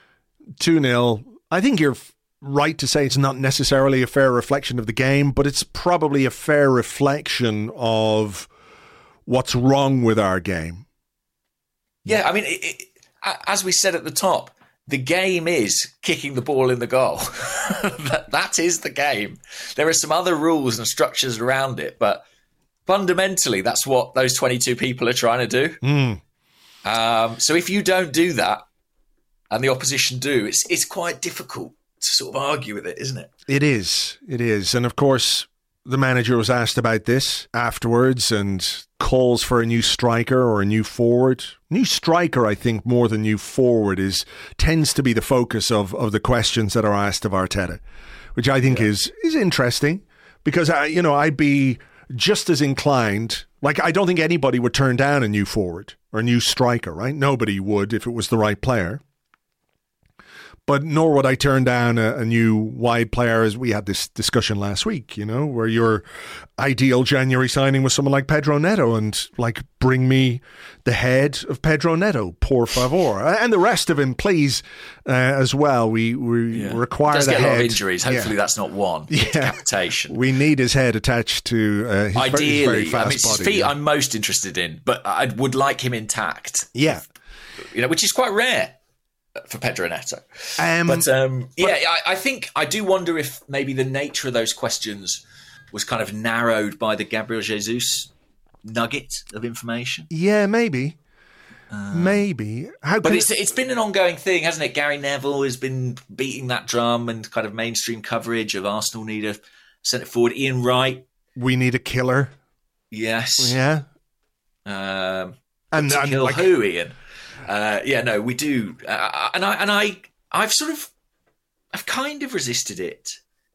2-0. I think you're right to say it's not necessarily a fair reflection of the game, but it's probably a fair reflection of what's wrong with our game. Yeah, I mean, as we said at the top, the game is kicking the ball in the goal. that is the game. There are some other rules and structures around it, but fundamentally, that's what those 22 people are trying to do. So if you don't do that, and the opposition do, it's quite difficult to sort of argue with it, isn't it? It is. And of course, the manager was asked about this afterwards, and calls for a new striker or a new forward. New striker, I think, more than new forward tends to be the focus of the questions that are asked of Arteta, which I think is interesting, because I'd be just as inclined. Like, I don't think anybody would turn down a new forward or a new striker, right? Nobody would if it was the right player. But nor would I turn down a new wide player, as we had this discussion last week, where your ideal January signing was someone like Pedro Neto, and bring me the head of Pedro Neto, por favor. And the rest of him, please, as well. We require does the get head. A lot of injuries. Hopefully that's not one. Decapitation. We need his head attached to his ideally, very fast it's body. his feet I'm most interested in, but I would like him intact. Yeah. Which is quite rare for Pedro Neto. I do wonder if maybe the nature of those questions was kind of narrowed by the Gabriel Jesus nugget of information. Yeah, maybe. Maybe. But it's been an ongoing thing, hasn't it? Gary Neville has been beating that drum, and kind of mainstream coverage of Arsenal need a centre forward. Ian Wright. We need a killer. Yes. Yeah. And kill who, Ian? We do, I've kind of resisted it,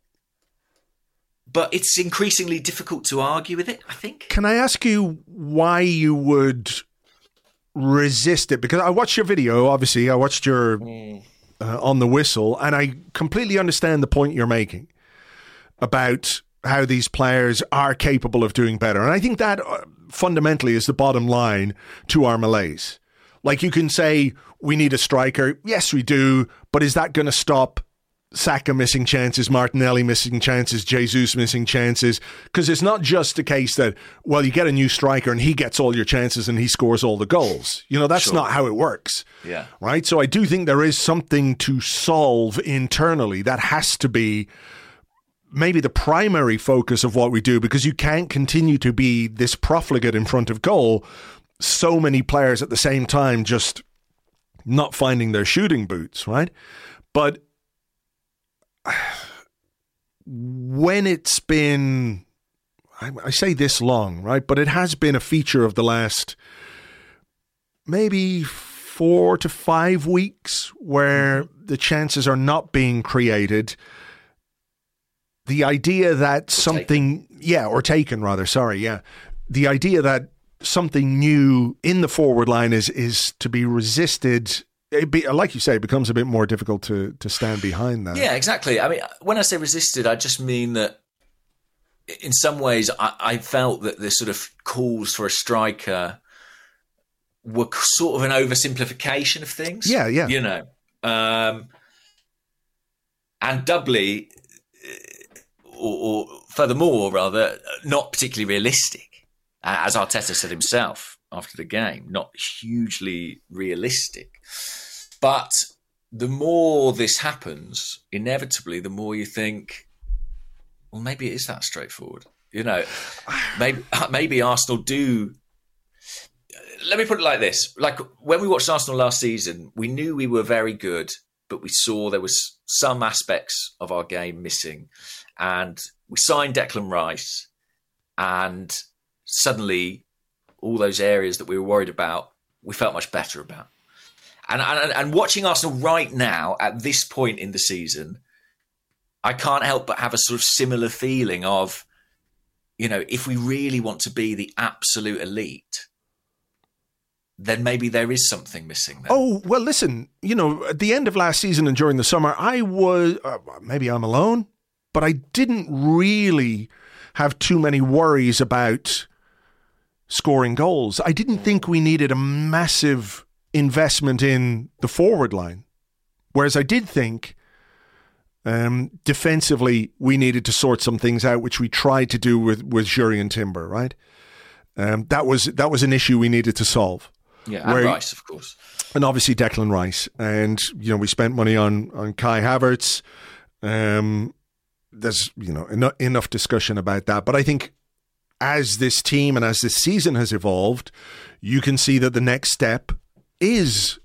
but it's increasingly difficult to argue with it, I think. Can I ask you why you would resist it? Because I watched your video, obviously. I watched your On the Whistle, and I completely understand the point you're making about how these players are capable of doing better. And I think that fundamentally is the bottom line to our malaise. Like, you can say, we need a striker. Yes, we do. But is that going to stop Saka missing chances, Martinelli missing chances, Jesus missing chances? Because it's not just a case that, well, you get a new striker and he gets all your chances and he scores all the goals. That's not how it works. Yeah. Right? So I do think there is something to solve internally that has to be maybe the primary focus of what we do, because you can't continue to be this profligate in front of goal. So many players at the same time just not finding their shooting boots, right? But when it's been, I say this long, right? But it has been a feature of the last maybe 4 to 5 weeks where the chances are not being created. The idea that the idea that something new in the forward line is to be resisted. Like you say, it becomes a bit more difficult to stand behind that. Yeah, exactly. I mean, when I say resisted, I just mean that in some ways, I felt that the sort of calls for a striker were sort of an oversimplification of things. Yeah. You know, and doubly, or furthermore, rather, not particularly realistic, as Arteta said himself after the game, not hugely realistic. But the more this happens, inevitably, the more you think, well, maybe it is that straightforward. You know, maybe Arsenal do. Let me put it like this. Like when we watched Arsenal last season, we knew we were very good, but we saw there was some aspects of our game missing. And we signed Declan Rice, and suddenly all those areas that we were worried about, we felt much better about. And watching Arsenal right now at this point in the season, I can't help but have a sort of similar feeling of, you know, if we really want to be the absolute elite, then maybe there is something missing there. Oh, well, listen, you know, at the end of last season and during the summer, I was, maybe I'm alone, but I didn't really have too many worries about scoring goals. I didn't think we needed a massive investment in the forward line. Whereas I did think defensively we needed to sort some things out, which we tried to do with Jurrien Timber, right? That was an issue we needed to solve. Yeah, and Rice, of course. And obviously Declan Rice. And, you know, we spent money on Kai Havertz. There's, you know, enough discussion about that. But I think as this team and as this season has evolved, you can see that the next step is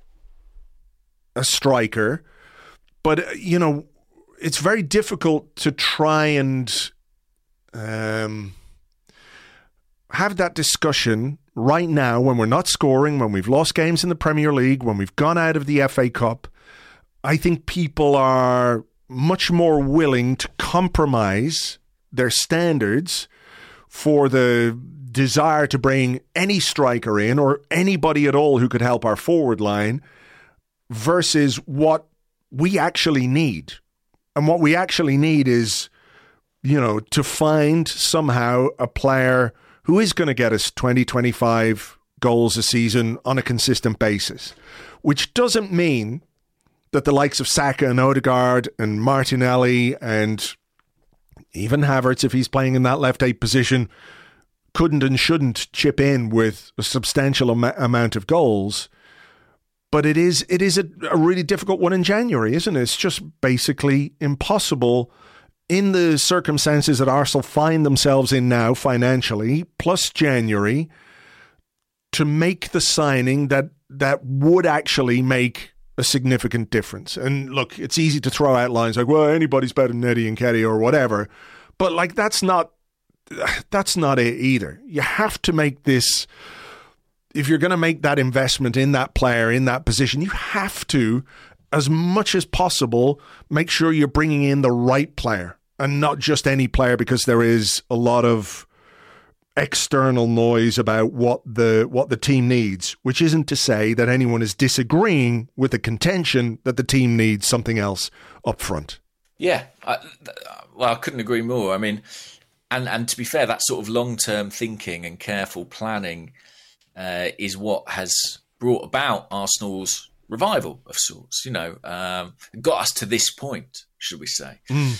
a striker. But, you know, it's very difficult to try and have that discussion right now when we're not scoring, when we've lost games in the Premier League, when we've gone out of the FA Cup. I think people are much more willing to compromise their standards for the desire to bring any striker in or anybody at all who could help our forward line versus what we actually need. And what we actually need is, you know, to find somehow a player who is going to get us 20, 25 goals a season on a consistent basis, which doesn't mean that the likes of Saka and Odegaard and Martinelli and even Havertz, if he's playing in that left 8 position, couldn't and shouldn't chip in with a substantial amount of goals. But it is a really difficult one in January, isn't it? It's just basically impossible in the circumstances that Arsenal find themselves in now financially, plus January, to make the signing that would actually make a significant difference. And look, it's easy to throw out lines like, well, anybody's better than Eddie Nketiah or whatever. But like that's not it either. You have to make this, if you're going to make that investment in that player, in that position, you have to, as much as possible, make sure you're bringing in the right player and not just any player, because there is a lot of external noise about what the team needs, which isn't to say that anyone is disagreeing with the contention that the team needs something else up front. Yeah, I couldn't agree more. I mean, and to be fair, that sort of long-term thinking and careful planning is what has brought about Arsenal's revival of sorts, you know, got us to this point, should we say.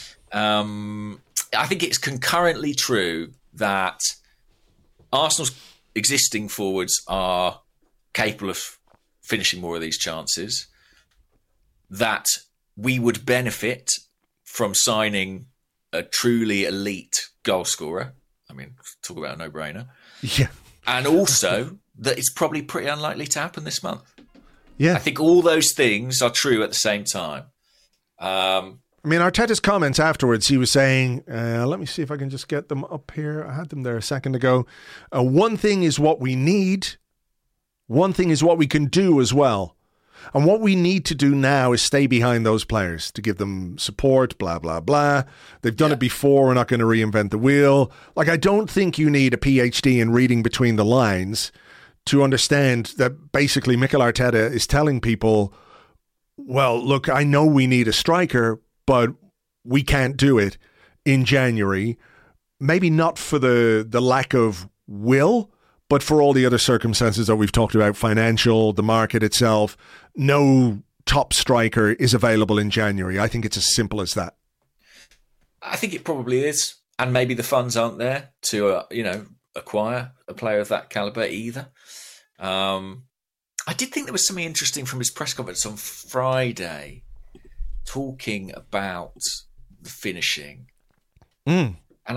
I think it's concurrently true that Arsenal's existing forwards are capable of finishing more of these chances, that we would benefit from signing a truly elite goal scorer. I mean, talk about a no-brainer. Yeah. And also that it's probably pretty unlikely to happen this month. Yeah. I think all those things are true at the same time. I mean, Arteta's comments afterwards, he was saying, let me see if I can just get them up here. I had them there a second ago. One thing is what we need. One thing is what we can do as well. And what we need to do now is stay behind those players to give them support, blah, blah, blah. They've done it before. We're not going to reinvent the wheel. Like, I don't think you need a PhD in reading between the lines to understand that basically Mikel Arteta is telling people, well, look, I know we need a striker, but we can't do it in January. maybe not for the lack of will, but for all the other circumstances that we've talked about, financial, the market itself, no top striker is available in January. I think it's as simple as that. I think it probably is. And maybe the funds aren't there to, acquire a player of that caliber either. I did think there was something interesting from his press conference on Friday, talking about the finishing. And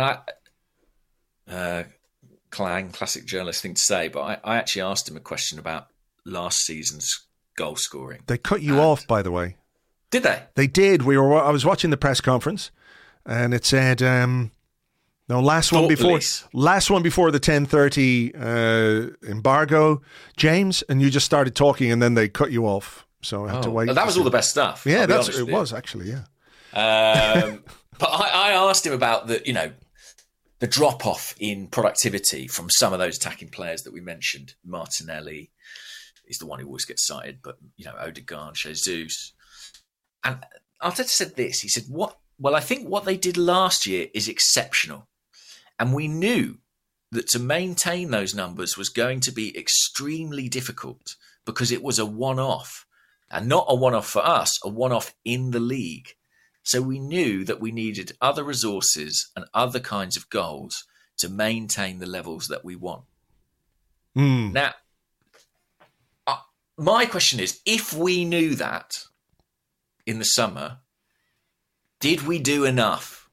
classic journalist thing to say, but I actually asked him a question about last season's goal scoring. They cut you off, by the way. Did they? They did. I was watching the press conference, and it said, last one before the 10:30 embargo, James, and you just started talking, and then they cut you off. So I had to wait. That was all the best stuff. Yeah, it was actually. Yeah. But I asked him about the drop off in productivity from some of those attacking players that we mentioned. Martinelli is the one who always gets cited, but Odegaard, Jesus, and Arteta said this. He said, "What? Well, I think what they did last year is exceptional, and we knew that to maintain those numbers was going to be extremely difficult because it was a one-off, and not a one-off for us, a one-off in the league." So we knew that we needed other resources and other kinds of goals to maintain the levels that we want. Now, my question is, if we knew that in the summer, did we do enough?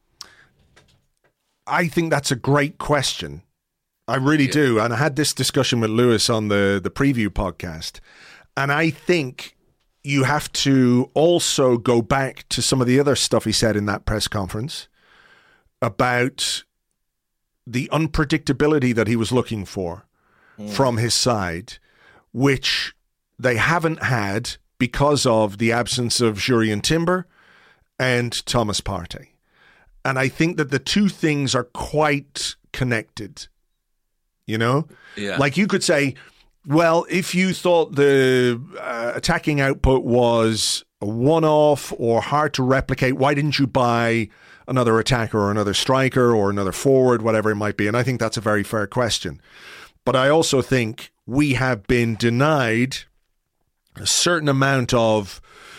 I think that's a great question. I really do. And I had this discussion with Lewis on the preview podcast. And I think you have to also go back to some of the other stuff he said in that press conference about the unpredictability that he was looking for from his side, which they haven't had because of the absence of Jurrien Timber and Thomas Partey. And I think that the two things are quite connected, Yeah. Like you could say, well, if you thought the attacking output was a one-off or hard to replicate, why didn't you buy another attacker or another striker or another forward, whatever it might be? And I think that's a very fair question. But I also think we have been denied a certain amount of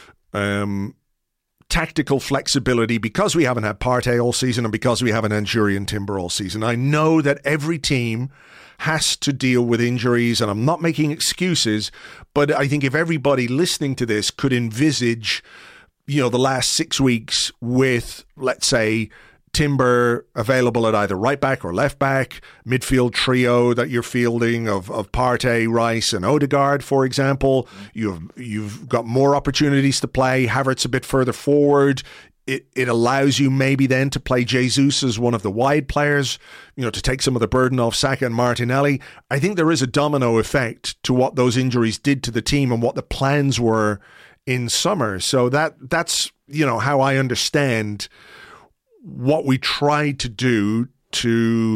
tactical flexibility because we haven't had Partey all season and because we haven't had Jurrien Timber all season. I know that every team has to deal with injuries, and I'm not making excuses, but I think if everybody listening to this could envisage, the last 6 weeks with, let's say, Timber available at either right back or left back, midfield trio that you're fielding of Partey, Rice and Odegaard, for example. You've got more opportunities to play. Havertz a bit further forward. It allows you maybe then to play Jesus as one of the wide players, to take some of the burden off Saka and Martinelli. I think there is a domino effect to what those injuries did to the team and what the plans were in summer. So that's how I understand what we tried to do to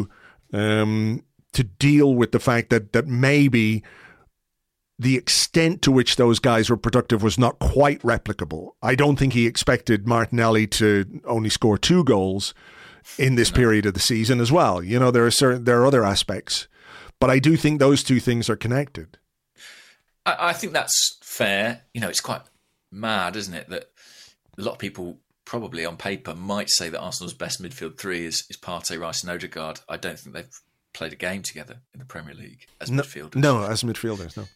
deal with the fact that maybe the extent to which those guys were productive was not quite replicable. I don't think he expected Martinelli to only score 2 goals in this period of the season as well. There are other aspects, but I do think those two things are connected. I think that's fair. It's quite mad, isn't it, that a lot of people probably on paper might say that Arsenal's best midfield three is Partey, Rice and Odegaard. I don't think they've played a game together in the Premier League as midfielders. No, as midfielders, no.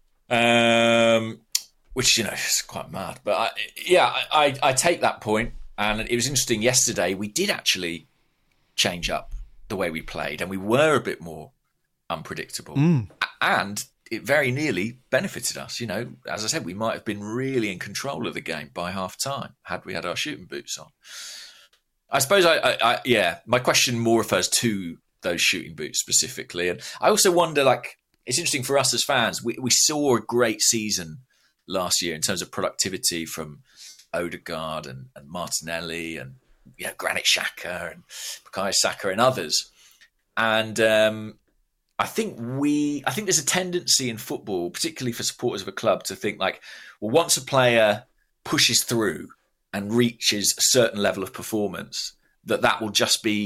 Which, is quite mad. But I take that point. And it was interesting yesterday, we did actually change up the way we played and we were a bit more unpredictable. And it very nearly benefited us. As I said, we might have been really in control of the game by half time had we had our shooting boots on. I suppose my question more refers to those shooting boots specifically. And I also wonder, it's interesting for us as fans, we saw a great season last year in terms of productivity from Odegaard and Martinelli and Granit Xhaka and Bukayo Saka and others. And I think there's a tendency in football, particularly for supporters of a club, to think once a player pushes through and reaches a certain level of performance, that will just be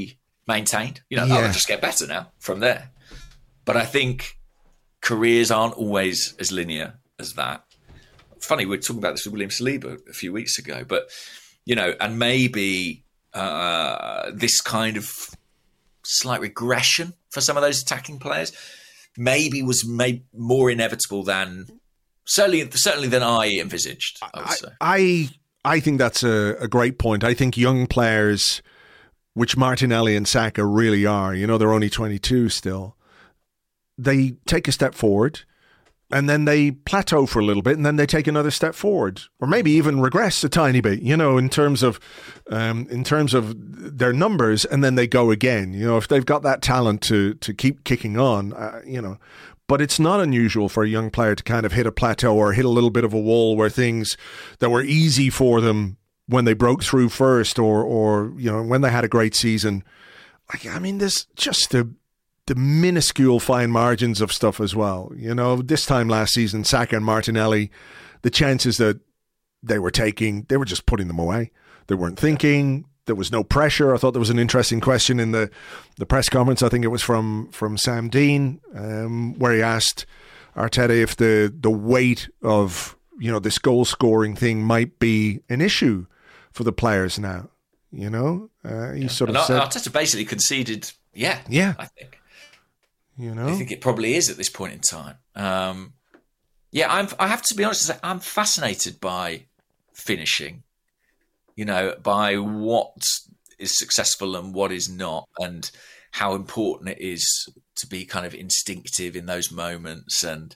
maintained. They'll just get better now from there. But I think careers aren't always as linear as that. Funny, we were talking about this with William Saliba a few weeks ago, but, and maybe this kind of slight regression for some of those attacking players maybe was more inevitable than certainly than I envisaged, I would say. I think that's a great point. I think young players, which Martinelli and Saka really are, they're only 22 still, they take a step forward and then they plateau for a little bit and then they take another step forward, or maybe even regress a tiny bit, in terms of their numbers, and then they go again, if they've got that talent to keep kicking on, But it's not unusual for a young player to kind of hit a plateau or hit a little bit of a wall where things that were easy for them when they broke through first, or when they had a great season. There's just the minuscule fine margins of stuff as well. This time last season, Saka and Martinelli, the chances that they were taking, they were just putting them away. They weren't thinking. There was no pressure. I thought there was an interesting question in the press conference. I think it was from Sam Dean, where he asked Arteta if the weight of this goal scoring thing might be an issue for the players now. He sort of said, Arteta basically conceded, yeah. I think. I think it probably is at this point in time. I have to be honest and say I'm fascinated by finishing. By what is successful and what is not, and how important it is to be kind of instinctive in those moments, and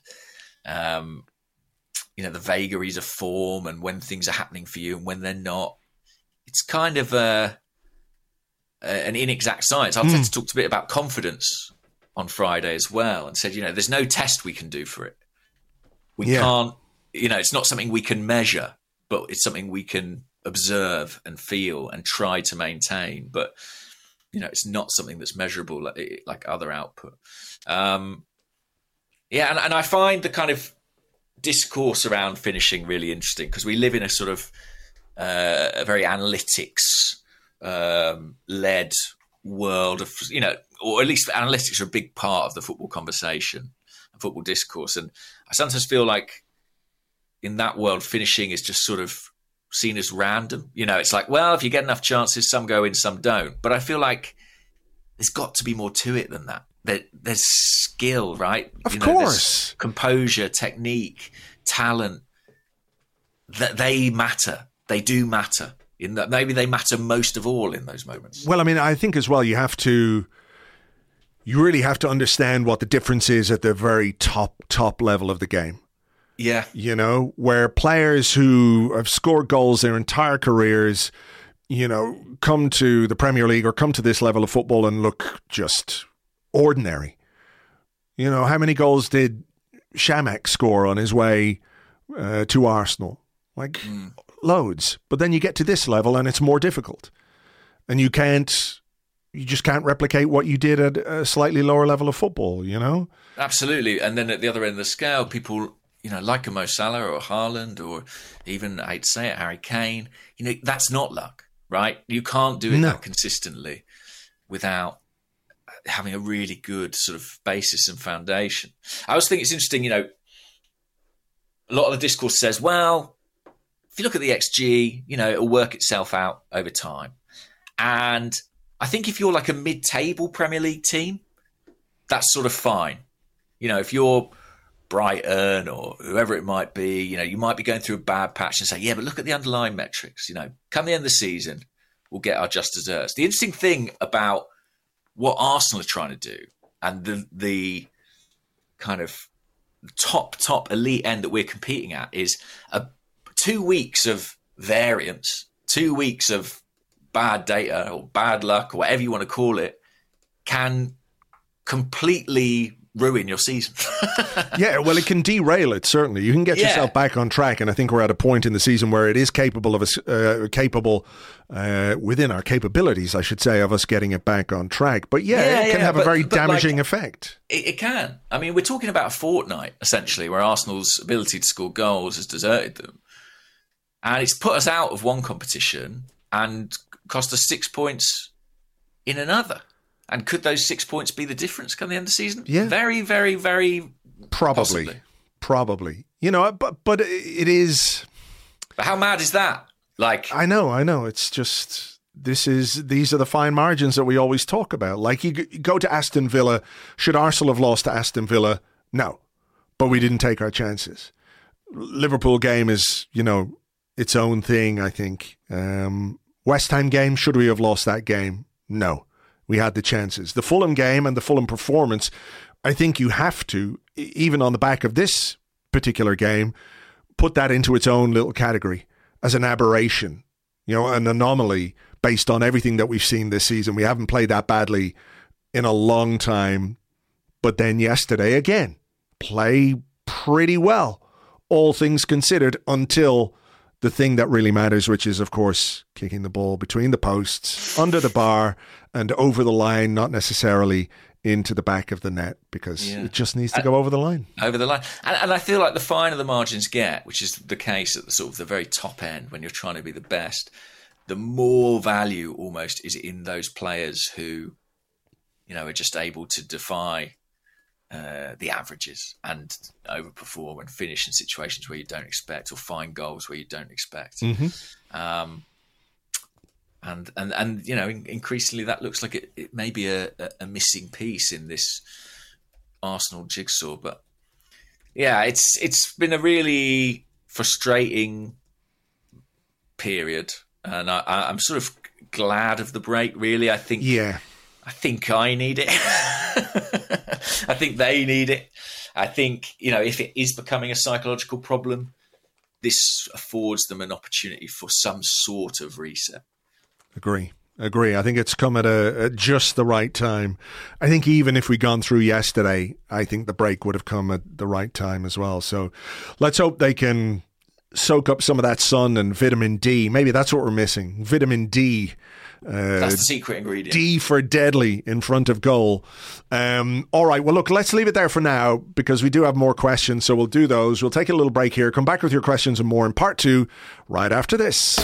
the vagaries of form and when things are happening for you and when they're not. It's kind of an inexact science. Arteta talked a bit about confidence on Friday as well, and said, there's no test we can do for it. We can't, it's not something we can measure, but it's something we can observe and feel and try to maintain, but it's not something that's measurable like other output. And I find the kind of discourse around finishing really interesting, because we live in a sort of a very analytics led world of, or at least analytics are a big part of the football conversation and football discourse, and I sometimes feel like in that world finishing is just sort of seen as random. It's like, well, if you get enough chances, some go in, some don't. But I feel like there's got to be more to it than that. There's skill, right? Of course. Composure, technique, talent. That they matter. They do matter. In that, maybe they matter most of all in those moments. Well, I think as well, you really have to understand what the difference is at the very top level of the game. Yeah. Where players who have scored goals their entire careers, come to the Premier League or come to this level of football and look just ordinary. How many goals did Shamek score on his way to Arsenal? Loads. But then you get to this level and it's more difficult. And you just can't replicate what you did at a slightly lower level of football, Absolutely. And then at the other end of the scale, people, like a Mo Salah or Haaland, or even, I hate to say it, Harry Kane, that's not luck, right? You can't do it that consistently without having a really good sort of basis and foundation. I always think it's interesting, a lot of the discourse says, well, if you look at the XG, it'll work itself out over time. And I think if you're like a mid-table Premier League team, that's sort of fine. If you're Brighton or whoever it might be, you might be going through a bad patch and say, yeah, but look at the underlying metrics. Come the end of the season, we'll get our just desserts. The interesting thing about what Arsenal are trying to do, and the kind of top elite end that we're competing at, is 2 weeks of variance, 2 weeks of bad data or bad luck or whatever you want to call it, can completely ruin your season. Yeah, well, it can derail it, certainly. You can get yourself back on track, and I think we're at a point in the season where it is capable of us, within our capabilities, I should say, of us getting it back on track. But it can have a very damaging effect. It can. We're talking about a fortnight, essentially, where Arsenal's ability to score goals has deserted them. And it's put us out of one competition and cost us 6 points in another. And could those 6 points be the difference come the end of the season? Yeah. Very, very, very possibly. Probably. You know, but it is... But how mad is that? Like, I know. It's just... These are the fine margins that we always talk about. Like, you go to Aston Villa. Should Arsenal have lost to Aston Villa? No. But we didn't take our chances. Liverpool game is, you know, its own thing, I think. West Ham game, should we have lost that game? No. We had the chances. The Fulham game and the Fulham performance, I think you have to, even on the back of this particular game, put that into its own little category as an aberration, you know, an anomaly based on everything that we've seen this season. We haven't played that badly in a long time. But then yesterday, again, play pretty well, all things considered, until the thing that really matters, which is, of course, kicking the ball between the posts, under the bar, and over the line, not necessarily into the back of the net, because it just needs to go over the line. Over the line. And I feel like the finer the margins get, which is the case at the sort of the very top end when you're trying to be the best, the more value almost is in those players who, you know, are just able to defy the averages and overperform and finish in situations where you don't expect, or find goals where you don't expect. And you know, increasingly that looks like it may be a missing piece in this Arsenal jigsaw. But yeah, it's been a really frustrating period, and I'm sort of glad of the break. Really, I think I need it. I think they need it. I think, you know, if it is becoming a psychological problem, this affords them an opportunity for some sort of reset. Agree. I think it's come at just the right time. I think even if we'd gone through yesterday, I think the break would have come at the right time as well. So let's hope they can soak up some of that sun and vitamin D. Maybe that's what we're missing. Vitamin D. That's the secret ingredient. D for deadly in front of goal. All right. Well, look, let's leave it there for now, because we do have more questions. So we'll do those. We'll take a little break here. Come back with your questions and more in part 2 right after this.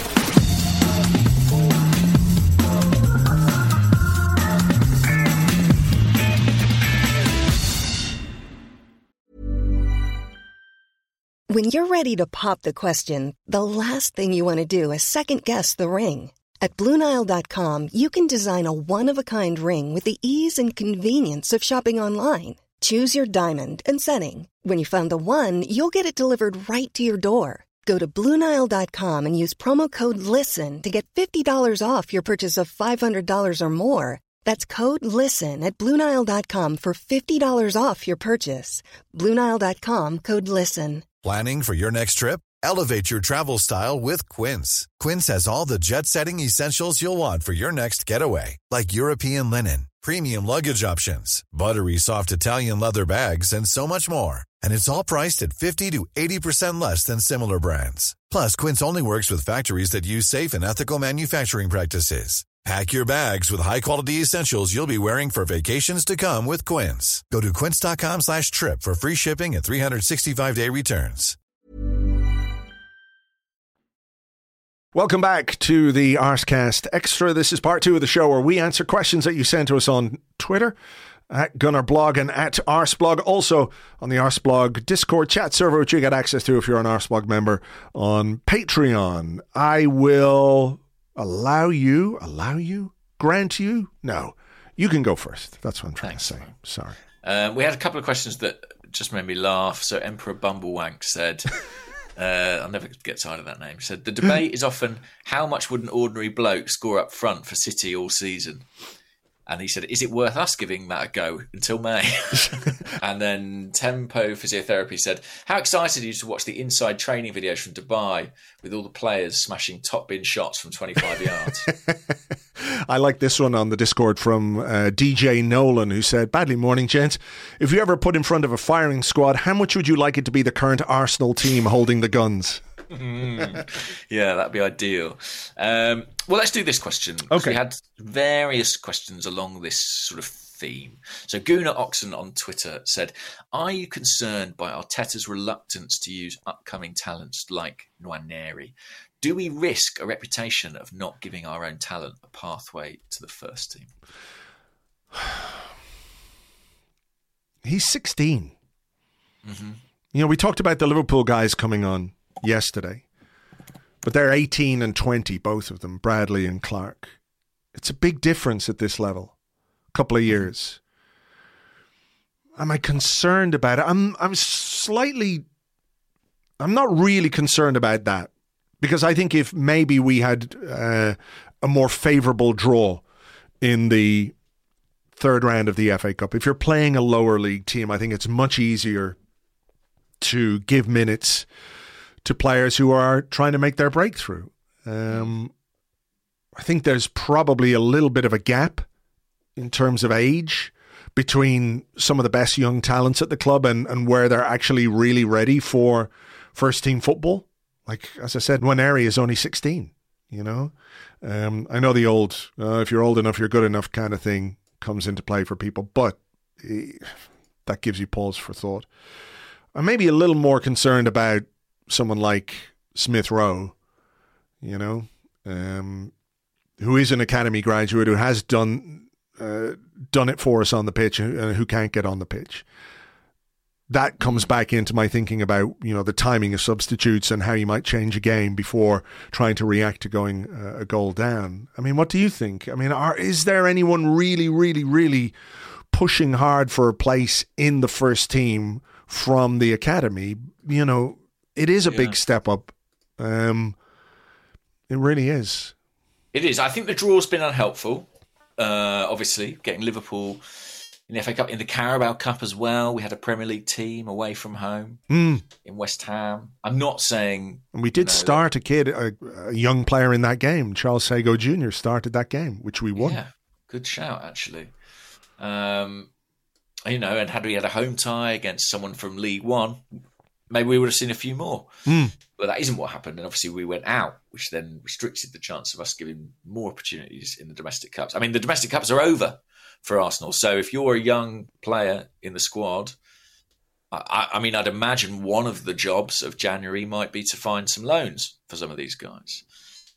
When you're ready to pop the question, the last thing you want to do is second-guess the ring. At BlueNile.com, you can design a one-of-a-kind ring with the ease and convenience of shopping online. Choose your diamond and setting. When you find the one, you'll get it delivered right to your door. Go to BlueNile.com and use promo code LISTEN to get $50 off your purchase of $500 or more. That's code LISTEN at BlueNile.com for $50 off your purchase. BlueNile.com, code LISTEN. Planning for your next trip? Elevate your travel style with Quince. Quince has all the jet-setting essentials you'll want for your next getaway, like European linen, premium luggage options, buttery soft Italian leather bags, and so much more. And it's all priced at 50 to 80% less than similar brands. Plus, Quince only works with factories that use safe and ethical manufacturing practices. Pack your bags with high-quality essentials you'll be wearing for vacations to come with Quince. Go to quince.com/trip for free shipping and 365-day returns. Welcome back to the Arscast Extra. This is part 2 of the show where we answer questions that you send to us on Twitter, at GunnerBlog and at Arsblog. Also on the Arsblog Discord chat server, which you get access to if you're an Arsblog member on Patreon. I will... grant you? No. You can go first. That's what I'm trying to say. Sorry. We had a couple of questions that just made me laugh. So Emperor Bumblewank said, I'll never get tired of that name, said, the debate is often how much would an ordinary bloke score up front for City all season? And he said, is it worth us giving that a go until May? And then Tempo Physiotherapy said, how excited are you to watch the inside training videos from Dubai with all the players smashing top bin shots from 25 yards? I like this one on the Discord from DJ Nolan, who said, badly morning, gents. If you ever put in front of a firing squad, how much would you like it to be the current Arsenal team holding the guns? Yeah, that'd be ideal. Well, let's do this question. Okay. We had various questions along this sort of theme. So Gunnar Oxen on Twitter said, are you concerned by Arteta's reluctance to use upcoming talents like Nwaneri? Do we risk a reputation of not giving our own talent a pathway to the first team? He's 16. You know, we talked about the Liverpool guys coming on yesterday, but they're 18 and 20, both of them, Bradley and Clark. It's a big difference at this level. A couple of years. Am I concerned about it? I'm not really concerned about that, because I think if maybe we had a more favourable draw in the third round of the FA Cup, if you're playing a lower league team, I think it's much easier to give minutes to players who are trying to make their breakthrough. I think there's probably a little bit of a gap in terms of age between some of the best young talents at the club and where they're actually really ready for first team football. Like, as I said, Nwaneri is only 16, you know. I know the old, if you're old enough, you're good enough kind of thing comes into play for people, but that gives you pause for thought. I'm maybe a little more concerned about someone like Smith Rowe, you know, who is an academy graduate, who has done it for us on the pitch, and who can't get on the pitch. That comes back into my thinking about, you know, the timing of substitutes and how you might change a game before trying to react to going a goal down. I mean, what do you think? I mean, is there anyone really, really, really pushing hard for a place in the first team from the academy? You know, it is a big step up. It really is. It is. I think the draw's been unhelpful. Obviously, getting Liverpool in the FA Cup, in the Carabao Cup as well. We had a Premier League team away from home in West Ham. I'm not saying... And we did start a young player in that game. Charles Sago Jr. started that game, which we won. Yeah, good shout, actually. You know, and had we had a home tie against someone from League One, maybe we would have seen a few more. But that isn't what happened. And obviously we went out, which then restricted the chance of us giving more opportunities in the domestic cups. I mean, the domestic cups are over for Arsenal. So if you're a young player in the squad, I mean, I'd imagine one of the jobs of January might be to find some loans for some of these guys.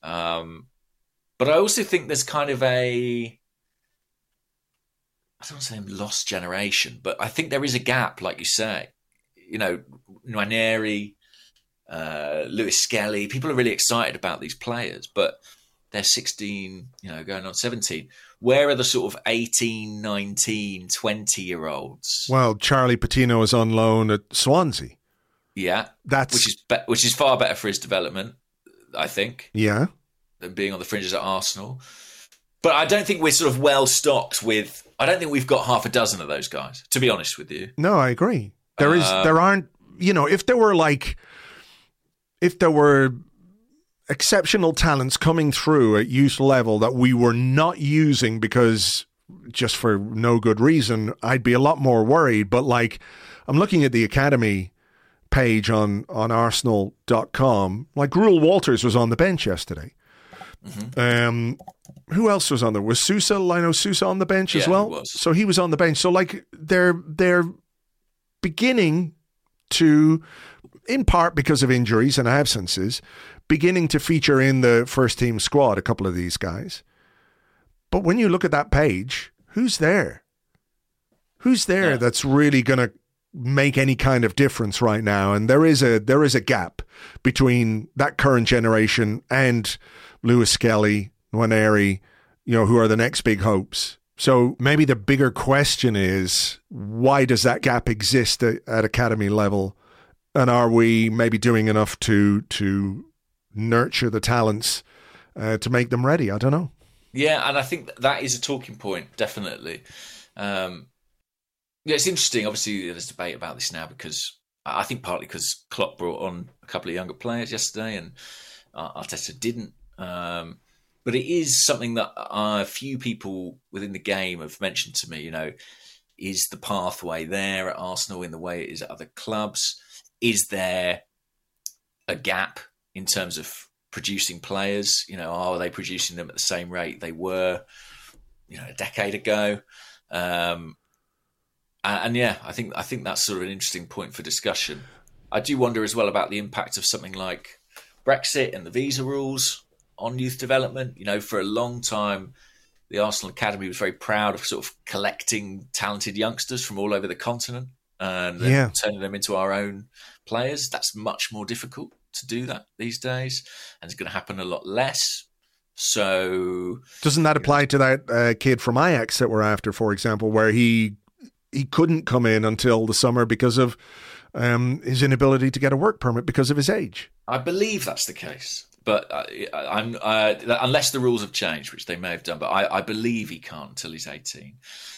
But I also think there's kind of I don't want to say lost generation, but I think there is a gap, like you say. You know, Nwaneri, Lewis Skelly, people are really excited about these players, but they're 16, you know, going on 17. Where are the sort of 18, 19, 20-year-olds? Well, Charlie Patino is on loan at Swansea. Yeah, which is far better for his development, I think. Yeah, than being on the fringes at Arsenal. But I don't think we're sort of well stocked with. I don't think we've got half a dozen of those guys, to be honest with you. No, I agree. There aren't. You know, if there were exceptional talents coming through at youth level that we were not using because just for no good reason, I'd be a lot more worried. But like, I'm looking at the academy page on Arsenal.com. Like, Gruel Walters was on the bench yesterday. Who else was on there? Was Lino Sousa on the bench as well? He was. So he was on the bench. So like, they're beginning to, in part because of injuries and absences, beginning to feature in the first team squad, a couple of these guys. But when you look at that page, who's there? Who's there that's really going to make any kind of difference right now? And there is a gap between that current generation and Lewis Skelly, Nwaneri, you know, who are the next big hopes. So maybe the bigger question is, why does that gap exist at academy level? And are we maybe doing enough to nurture the talents to make them ready? I don't know. Yeah, and I think that is a talking point, definitely. Yeah, it's interesting. Obviously, there's debate about this now because I think partly because Klopp brought on a couple of younger players yesterday and Arteta didn't. But it is something that a few people within the game have mentioned to me, you know, is the pathway there at Arsenal in the way it is at other clubs? Is there a gap in terms of producing players? You know, are they producing them at the same rate they were, you know, a decade ago? And yeah, I think that's sort of an interesting point for discussion. I do wonder as well about the impact of something like Brexit and the visa rules on youth development. You know, for a long time, the Arsenal Academy was very proud of sort of collecting talented youngsters from all over the continent and then turning them into our own players. That's much more difficult to do that these days, and it's going to happen a lot less. So doesn't that apply to that kid from Ajax that we're after, for example, where he couldn't come in until the summer because of his inability to get a work permit because of his age? I believe that's the case. But unless the rules have changed, which they may have done, but I believe he can't until he's 18.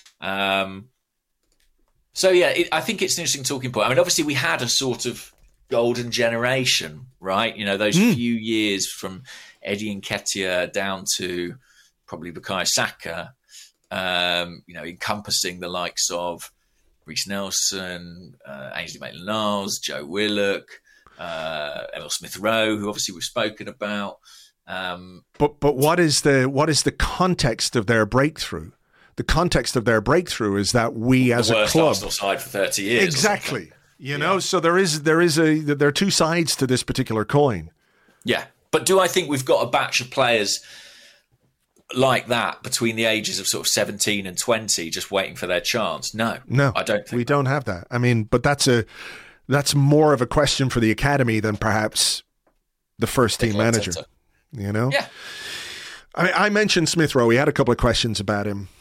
So, yeah, I think it's an interesting talking point. I mean, obviously, we had a sort of golden generation, right? You know, those few years from Eddie Nketiah down to probably Bukayo Saka, you know, encompassing the likes of Reece Nelson, Ainsley Maitland-Niles, Joe Willock, Emil Smith-Rowe, who obviously we've spoken about. But what is the context of their breakthrough? The context of their breakthrough is that we, as a club, Arsenal side for 30 years, exactly. You know, so there are two sides to this particular coin. Yeah, but do I think we've got a batch of players like that between the ages of sort of 17 and 20, just waiting for their chance? No, I don't think we don't have that. I mean, but that's more of a question for the academy than perhaps the first team manager. You know? Yeah. I mentioned Smith-Rowe. We had a couple of questions about him.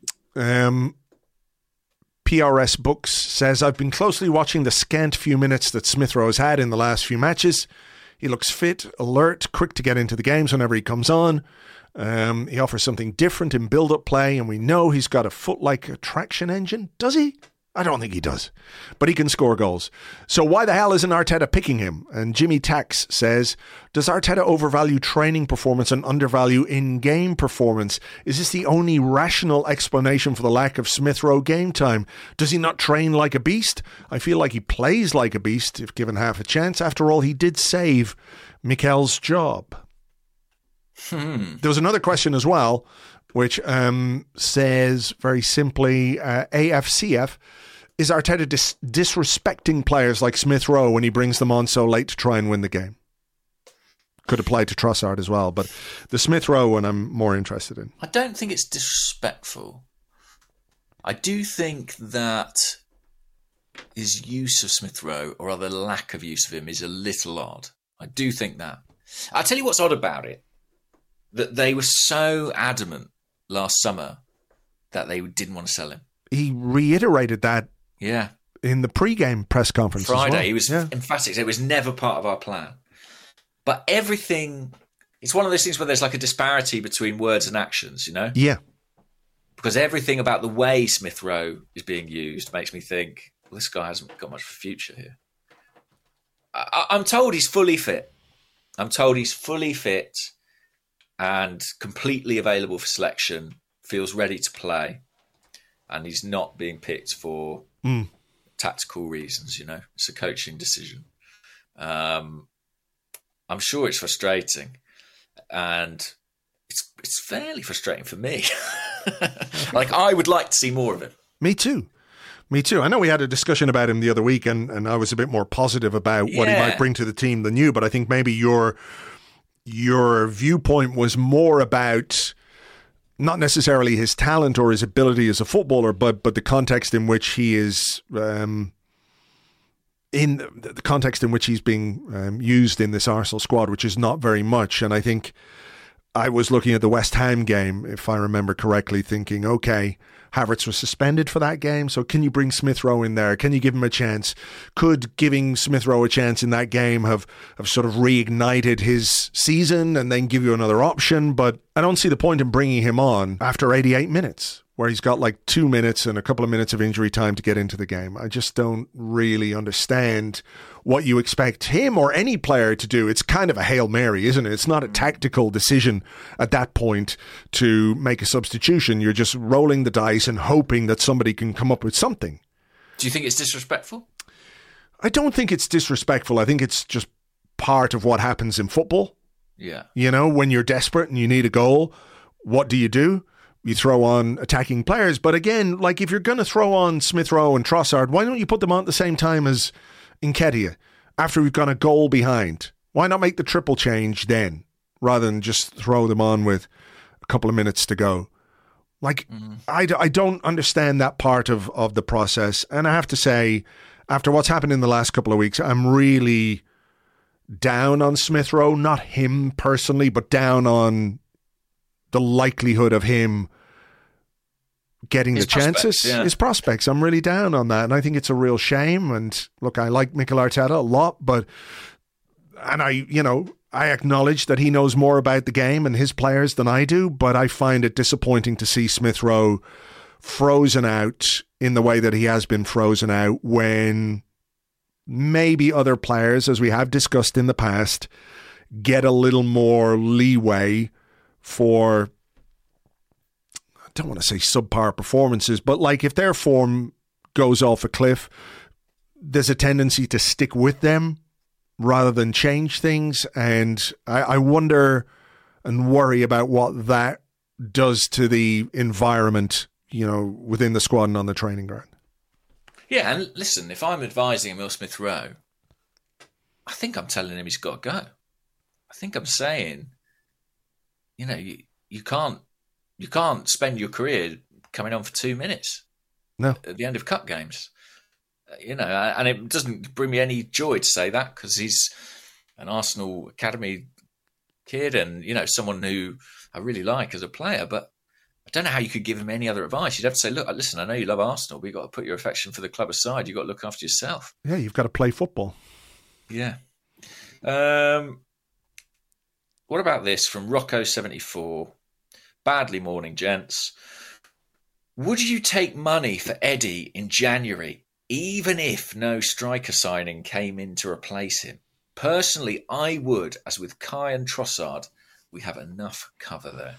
PRS Books says, I've been closely watching the scant few minutes that Smith-Rowe has had in the last few matches. He looks fit, alert, quick to get into the games whenever he comes on. He offers something different in build-up play, and we know he's got a foot-like attraction engine. Does he? I don't think he does, but he can score goals. So why the hell isn't Arteta picking him? And Jimmy Tax says, does Arteta overvalue training performance and undervalue in-game performance? Is this the only rational explanation for the lack of Smith-Rowe game time? Does he not train like a beast? I feel like he plays like a beast if given half a chance. After all, he did save Mikel's job. There was another question as well, which says very simply, AFCF, is Arteta disrespecting players like Smith-Rowe when he brings them on so late to try and win the game? Could apply to Trossard as well, but the Smith-Rowe one I'm more interested in. I don't think it's disrespectful. I do think that his use of Smith-Rowe, or rather lack of use of him, is a little odd. I do think that. I'll tell you what's odd about it. That they were so adamant last summer that they didn't want to sell him. He reiterated that in the pre-game press conference Friday. as well. He was emphatic. It was never part of our plan. But everything, it's one of those things where there's like a disparity between words and actions, you know? Yeah. Because everything about the way Smith-Rowe is being used makes me think, well, this guy hasn't got much of a future here. I'm told he's fully fit. And completely available for selection, feels ready to play, and he's not being picked for tactical reasons, you know. It's a coaching decision. I'm sure it's frustrating, and it's fairly frustrating for me. Like, I would like to see more of it. Me too. I know we had a discussion about him the other week, and I was a bit more positive about what he might bring to the team than you, but I think maybe your viewpoint was more about not necessarily his talent or his ability as a footballer, but the context in which he is in the context in which he's being used in this Arsenal squad, which is not very much. And I think I was looking at the West Ham game, if I remember correctly, thinking, okay, Havertz was suspended for that game, so can you bring Smith-Rowe in there? Can you give him a chance? Could giving Smith-Rowe a chance in that game have sort of reignited his season and then give you another option? But I don't see the point in bringing him on after 88 minutes, where he's got like 2 minutes and a couple of minutes of injury time to get into the game. I just don't really understand what you expect him or any player to do. It's kind of a Hail Mary, isn't it? It's not a tactical decision at that point to make a substitution. You're just rolling the dice and hoping that somebody can come up with something. Do you think it's disrespectful? I don't think it's disrespectful. I think it's just part of what happens in football. Yeah. You know, when you're desperate and you need a goal, what do? You throw on attacking players. But again, like if you're going to throw on Smith-Rowe and Trossard, why don't you put them on at the same time as Nketiah after we've gone a goal behind? Why not make the triple change then rather than just throw them on with a couple of minutes to go? Like, I don't understand that part of the process. And I have to say, after what's happened in the last couple of weeks, I'm really down on Smith Rowe. Not him personally, but down on the likelihood of him getting the chances. His prospects. I'm really down on that. And I think it's a real shame. And look, I like Mikel Arteta a lot, and I acknowledge that he knows more about the game and his players than I do, but I find it disappointing to see Smith Rowe frozen out in the way that he has been frozen out when maybe other players, as we have discussed in the past, get a little more leeway for, I don't want to say subpar performances, but like if their form goes off a cliff, there's a tendency to stick with them rather than change things. And I wonder and worry about what that does to the environment, within the squad and on the training ground. Yeah, and listen, if I'm advising Emile Smith Rowe, I think I'm telling him he's got to go. I think I'm saying, you can't spend your career coming on for 2 minutes. No. At the end of cup games. And it doesn't bring me any joy to say that because he's an Arsenal Academy kid and, someone who I really like as a player. But I don't know how you could give him any other advice. You'd have to say, look, listen, I know you love Arsenal, but you've got to put your affection for the club aside. You've got to look after yourself. Yeah, you've got to play football. Yeah. What about this from Rocco74? Badly morning, gents. Would you take money for Eddie in January, even if no striker signing came in to replace him? Personally, I would, as with Kai and Trossard, we have enough cover there.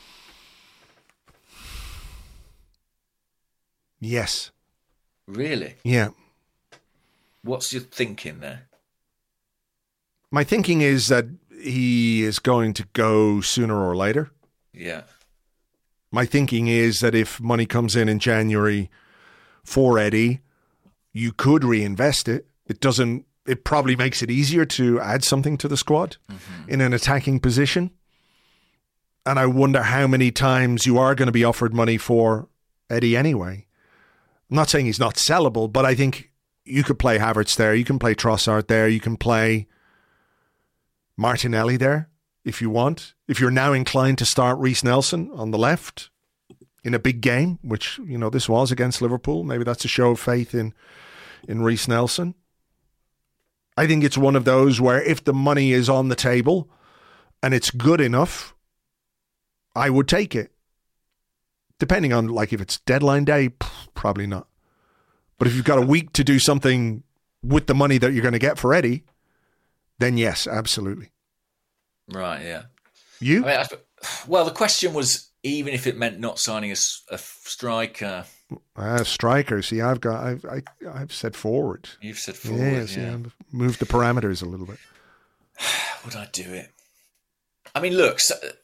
Yes. Really? Yeah. What's your thinking there? My thinking is that he is going to go sooner or later. Yeah. My thinking is that if money comes in January for Eddie, you could reinvest it. It probably makes it easier to add something to the squad in an attacking position. And I wonder how many times you are going to be offered money for Eddie anyway. I'm not saying he's not sellable, but I think you could play Havertz there. You can play Trossard there. You can play Martinelli there if you want. If you're now inclined to start Reiss Nelson on the left in a big game, which, this was against Liverpool, maybe that's a show of faith in Reiss Nelson. I think it's one of those where if the money is on the table and it's good enough, I would take it. Depending on, if it's deadline day, probably not. But if you've got a week to do something with the money that you're going to get for Eddie, then yes, absolutely. Right, yeah. You? Well, the question was, even if it meant not signing a striker. Striker. See, I've said forward. You've said forward, yeah. I've moved the parameters a little bit. Would I do it? I mean, look,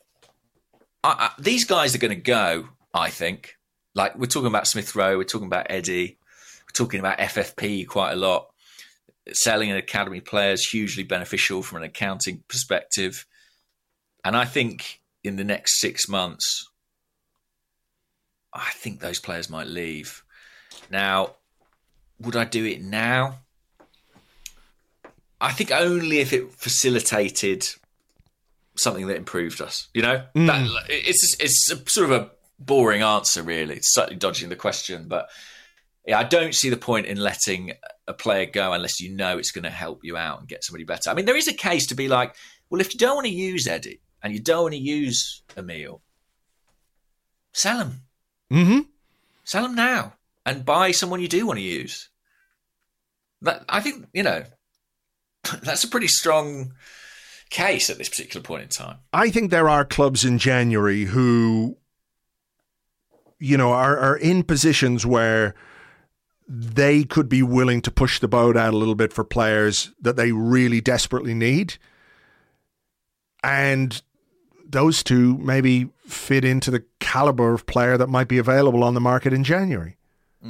these guys are going to go, I think. Like, we're talking about Smith Rowe, we're talking about Eddie, we're talking about FFP quite a lot. Selling an academy player is hugely beneficial from an accounting perspective. And I think in the next 6 months, I think those players might leave. Now, would I do it now? I think only if it facilitated something that improved us. It's a sort of a boring answer, really. It's slightly dodging the question, but I don't see the point in letting a player go unless you know it's going to help you out and get somebody better. I mean, there is a case to be like, well, if you don't want to use Eddie and you don't want to use Emile, sell him. Mm-hmm. Sell him now and buy someone you do want to use. I think, that's a pretty strong case at this particular point in time. I think there are clubs in January who, are in positions where they could be willing to push the boat out a little bit for players that they really desperately need. And those two maybe fit into the caliber of player that might be available on the market in January.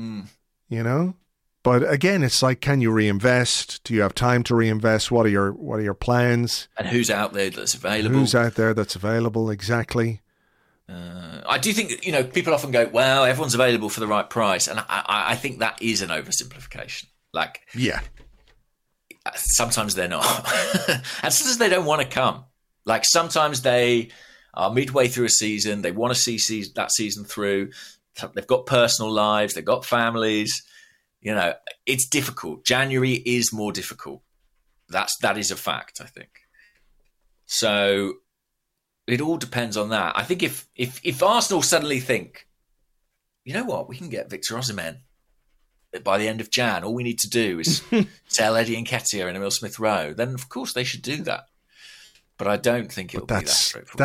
But again, it's like, can you reinvest? Do you have time to reinvest? What are your plans? And who's out there that's available? Exactly. I do think, people often go, well, everyone's available for the right price. And I think that is an oversimplification. Like, yeah, sometimes they're not. And sometimes they don't want to come. Like, sometimes they are midway through a season. They want to see that season through. They've got personal lives. They've got families. It's difficult. January is more difficult. That is a fact, I think. So it all depends on that. I think if Arsenal suddenly think, you know what, we can get Victor Osimhen by the end of Jan, all we need to do is sell Eddie Nketiah in Emile Smith Rowe, then of course they should do that. But I don't think it'll be that straightforward.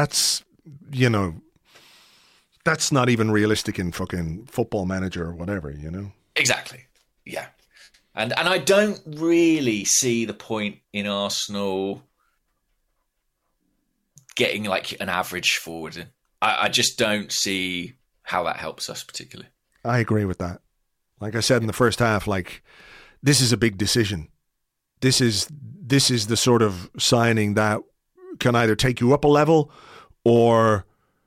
That's not even realistic in fucking Football Manager or whatever, Exactly. Yeah. And I don't really see the point in Arsenal getting like an average forward in. I just don't see how that helps us particularly. I agree with that. Like I said in the first half, like, this is a big decision. This is the sort of signing that can either take you up a level or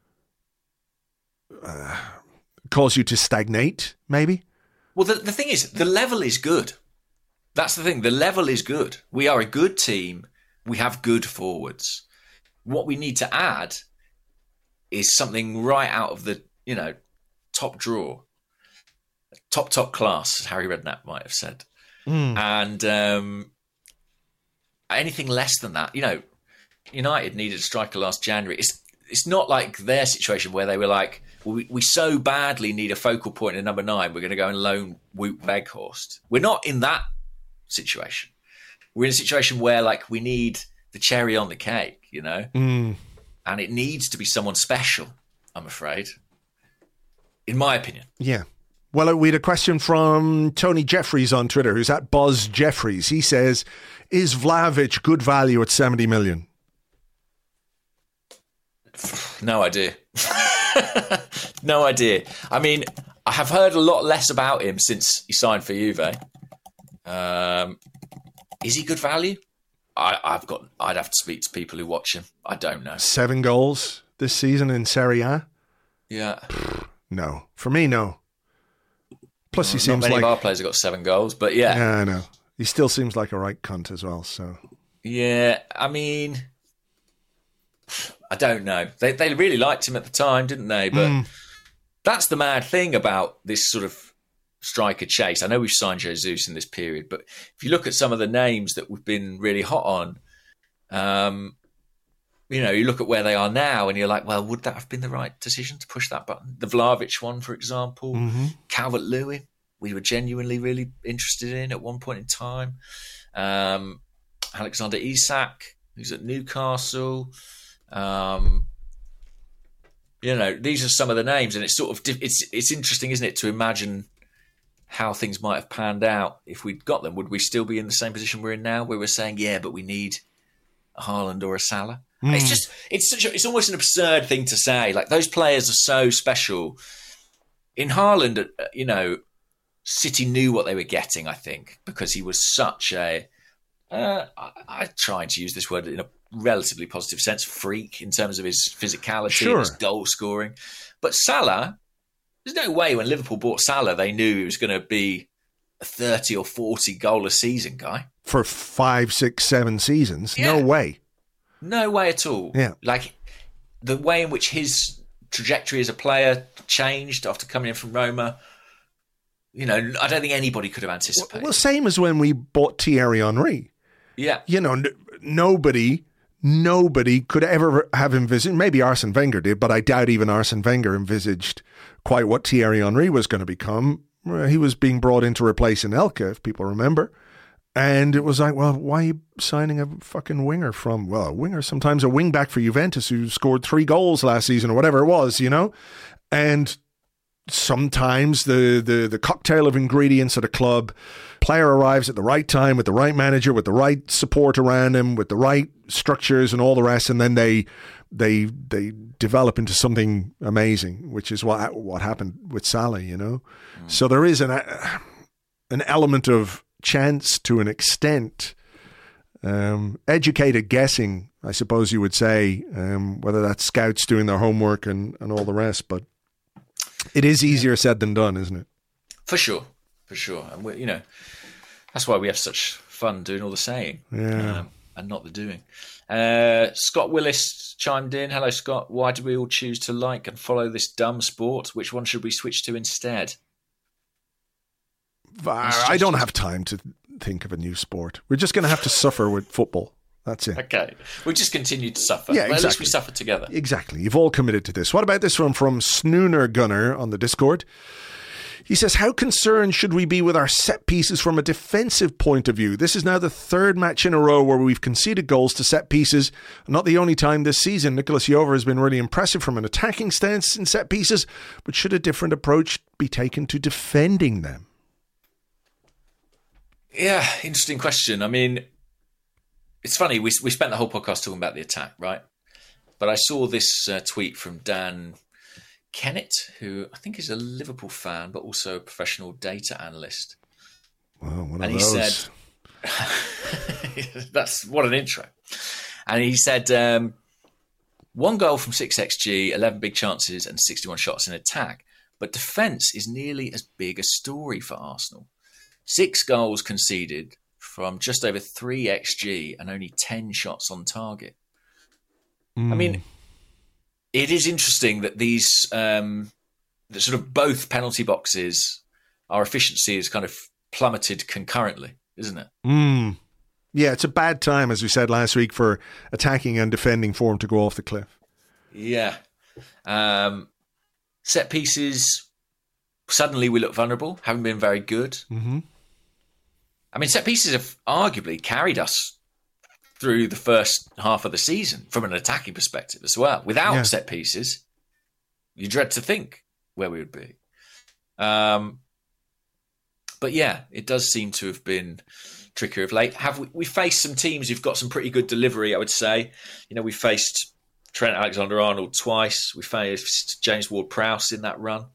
cause you to stagnate, maybe. Well, the thing is, the level is good. That's the thing. The level is good. We are a good team. We have good forwards. What we need to add is something right out of the, top drawer. Top class, as Harry Redknapp might have said. And anything less than that, United needed a striker last January. It's not like their situation where they were like, well, we so badly need a focal point in number 9, we're going to go and loan Wout Weghorst. We're not in that situation. We're in a situation where, like, we need the cherry on the cake, and it needs to be someone special, I'm afraid, in my opinion. Yeah. Well, we had a question from Tony Jeffries on Twitter, who's at Buzz Jeffries. He says, is Vlahovic good value at 70 million? No idea. No idea. I mean, I have heard a lot less about him since he signed for Juve. Is he good value? I'd have to speak to people who watch him. I don't know. 7 goals this season in Serie A? Yeah. No. For me, no. Plus, he seems not many like of our players have got 7 goals, but yeah. Yeah, I know. He still seems like a right cunt as well. So yeah, I mean, I don't know. They really liked him at the time, didn't they? But that's the mad thing about this sort of striker chase. I know we've signed Jesus in this period, but if you look at some of the names that we've been really hot on, you look at where they are now and you're like, well, would that have been the right decision to push that button? The Vlahovic one, for example, Calvert-Lewin, we were genuinely really interested in at one point in time. Alexander Isak, who's at Newcastle. These are some of the names, and it's sort of it's interesting, isn't it, to imagine how things might have panned out if we'd got them. Would we still be in the same position we're in now, where we're saying, yeah, but we need a Haaland or a Salah? It's almost an absurd thing to say. Like, those players are so special. In Haaland, City knew what they were getting, I think, because he was such a I try to use this word in a relatively positive sense, freak in terms of his physicality and his goal scoring. But Salah, there's no way when Liverpool bought Salah, they knew he was going to be a 30 or 40 goal a season guy. For 5, 6, 7 seasons? Yeah. No way. No way at all. Yeah. Like, the way in which his trajectory as a player changed after coming in from Roma, I don't think anybody could have anticipated. Well, same as when we bought Thierry Henry. Yeah. Nobody could ever have envisaged, maybe Arsene Wenger did, but I doubt even Arsene Wenger envisaged quite what Thierry Henry was going to become. He was being brought in to replace Anelka, if people remember. And it was like, well, why are you signing a fucking winger from, well, a winger, sometimes a wing back for Juventus who scored 3 goals last season or whatever it was, And sometimes the cocktail of ingredients at a club, player arrives at the right time with the right manager, with the right support around him, with the right structures and all the rest, and then they develop into something amazing, which is what happened with Salah, So there is an element of chance to an extent, educated guessing, I suppose you would say, whether that's scouts doing their homework and all the rest. But it is easier said than done, isn't it? For sure. And that's why we have such fun doing all the saying and not the doing. Scott Willis chimed in. Hello, Scott. Why do we all choose to like and follow this dumb sport? Which one should we switch to instead? I don't have time to think of a new sport. We're just going to have to suffer with football. That's it. Okay. We'll just continue to suffer. Yeah, exactly. At least we suffer together. Exactly. You've all committed to this. What about this one from Snooner Gunner on the Discord? He says, how concerned should we be with our set pieces from a defensive point of view? This is now the third match in a row where we've conceded goals to set pieces. Not the only time this season. Nicholas Jover has been really impressive from an attacking stance in set pieces, but should a different approach be taken to defending them? Yeah, interesting question. I mean, it's funny. We spent the whole podcast talking about the attack, right? But I saw this tweet from Dan Kennett, who I think is a Liverpool fan, but also a professional data analyst. Wow, one of and those. He said, that's what an intro. And he said, 1 goal from 6xG, 11 big chances and 61 shots in attack. But defence is nearly as big a story for Arsenal. 6 goals conceded from just over 3xG and only 10 shots on target. I mean, it is interesting that these, that sort of both penalty boxes, our efficiency is kind of plummeted concurrently, isn't it? Yeah, it's a bad time, as we said last week, for attacking and defending form to go off the cliff. Yeah. Set pieces, suddenly we look vulnerable, haven't been very good. Mm-hmm. I mean, set pieces have arguably carried us through the first half of the season from an attacking perspective as well. Without set pieces, you dread to think where we would be. But yeah, it does seem to have been trickier of late. We faced some teams who've got some pretty good delivery, I would say. You know, we faced Trent Alexander-Arnold twice. We faced James Ward-Prowse in that run.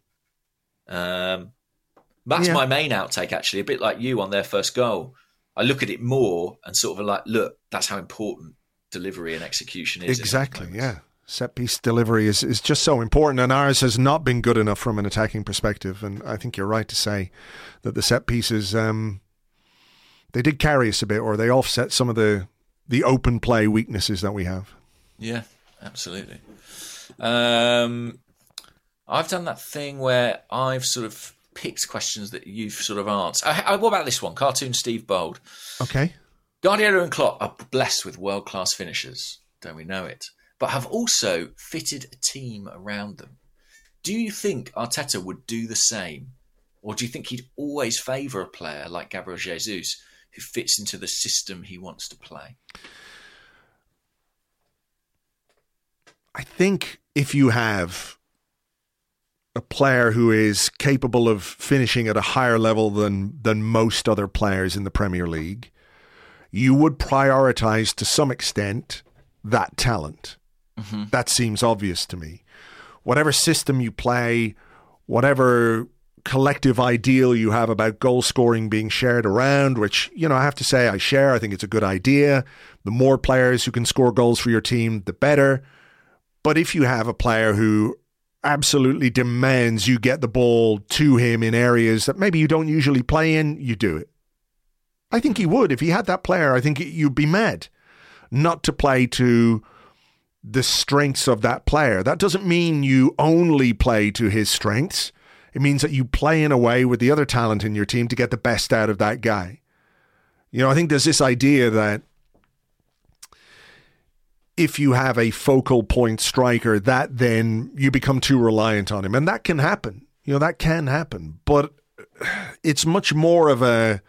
That's my main outtake, actually, a bit like you on their first goal. I look at it more and sort of like, look, that's how important delivery and execution is. Exactly, yeah. Set piece delivery is just so important, and ours has not been good enough from an attacking perspective. And I think you're right to say that the set pieces, they did carry us a bit, or they offset some of the open play weaknesses that we have. Yeah, absolutely. I've done that thing where I've sort of picked questions that you've sort of answered. What about this one? Cartoon Steve Bold. Okay. Guardiola and Klopp are blessed with world-class finishers, don't we know it? But have also fitted a team around them. Do you think Arteta would do the same? Or do you think he'd always favour a player like Gabriel Jesus who fits into the system he wants to play? I think if you have a player who is capable of finishing at a higher level than most other players in the Premier League, you would prioritise to some extent that talent. Mm-hmm. That seems obvious to me. Whatever system you play, whatever collective ideal you have about goal scoring being shared around, which, you know, I have to say I share. I think it's a good idea. The more players who can score goals for your team, the better. But if you have a player who absolutely demands you get the ball to him in areas that maybe you don't usually play in, you do it. I think he would. If he had that player, I think you'd be mad not to play to the strengths of that player. That doesn't mean you only play to his strengths. It means that you play in a way with the other talent in your team to get the best out of that guy. You know, I think there's this idea that if you have a focal point striker, that then you become too reliant on him. And that can happen. You know, that can happen. But it's much more of a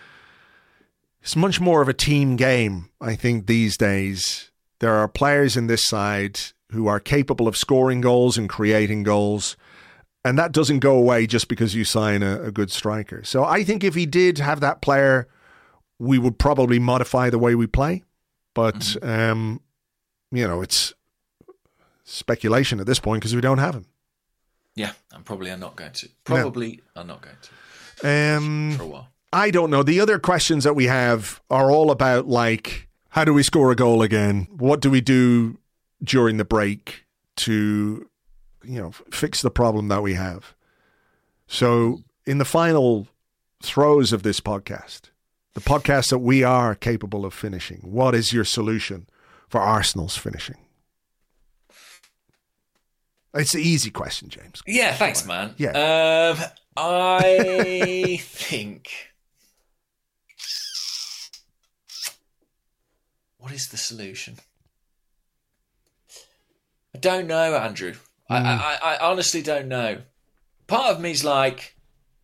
team game, I think, these days. There are players in this side who are capable of scoring goals and creating goals. And that doesn't go away just because you sign a good striker. So I think if he did have that player, we would probably modify the way we play. But, you know, it's speculation at this point because we don't have him. Yeah, and probably I'm not going to. I'm not going to. For a while. I don't know. The other questions that we have are all about, like, How do we score a goal again? What do we do during the break to, fix the problem that we have? So in the final throes of this podcast, the podcast that we are capable of finishing, what is your solution for Arsenal's finishing? It's an easy question, James. Yeah, thanks, man. Yeah. I think... What is the solution? I don't know, Andrew. I honestly don't know. Part of me's like,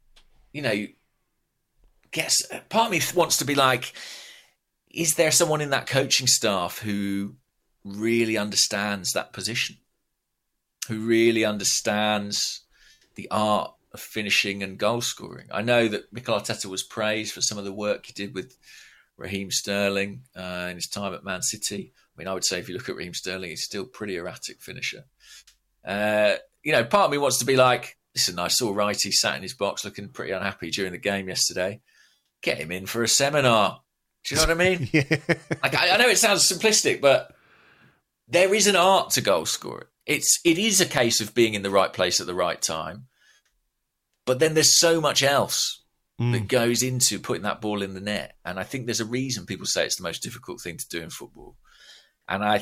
part of me wants to be like, is there someone in that coaching staff who really understands that position? Who really understands the art of finishing and goal scoring? I know that Mikel Arteta was praised for some of the work he did with Raheem Sterling in his time at Man City. I mean, I would say if you look at Raheem Sterling, he's still a pretty erratic finisher. Part of me wants to be like, listen, I saw Wrighty sat in his box looking pretty unhappy during the game yesterday. Get him in for a seminar. Do you know what I mean? Yeah. I know it sounds simplistic, but there is an art to goal scoring. It is a case of being in the right place at the right time. But then there's so much else that goes into putting that ball in the net. And I think there's a reason people say it's the most difficult thing to do in football. And I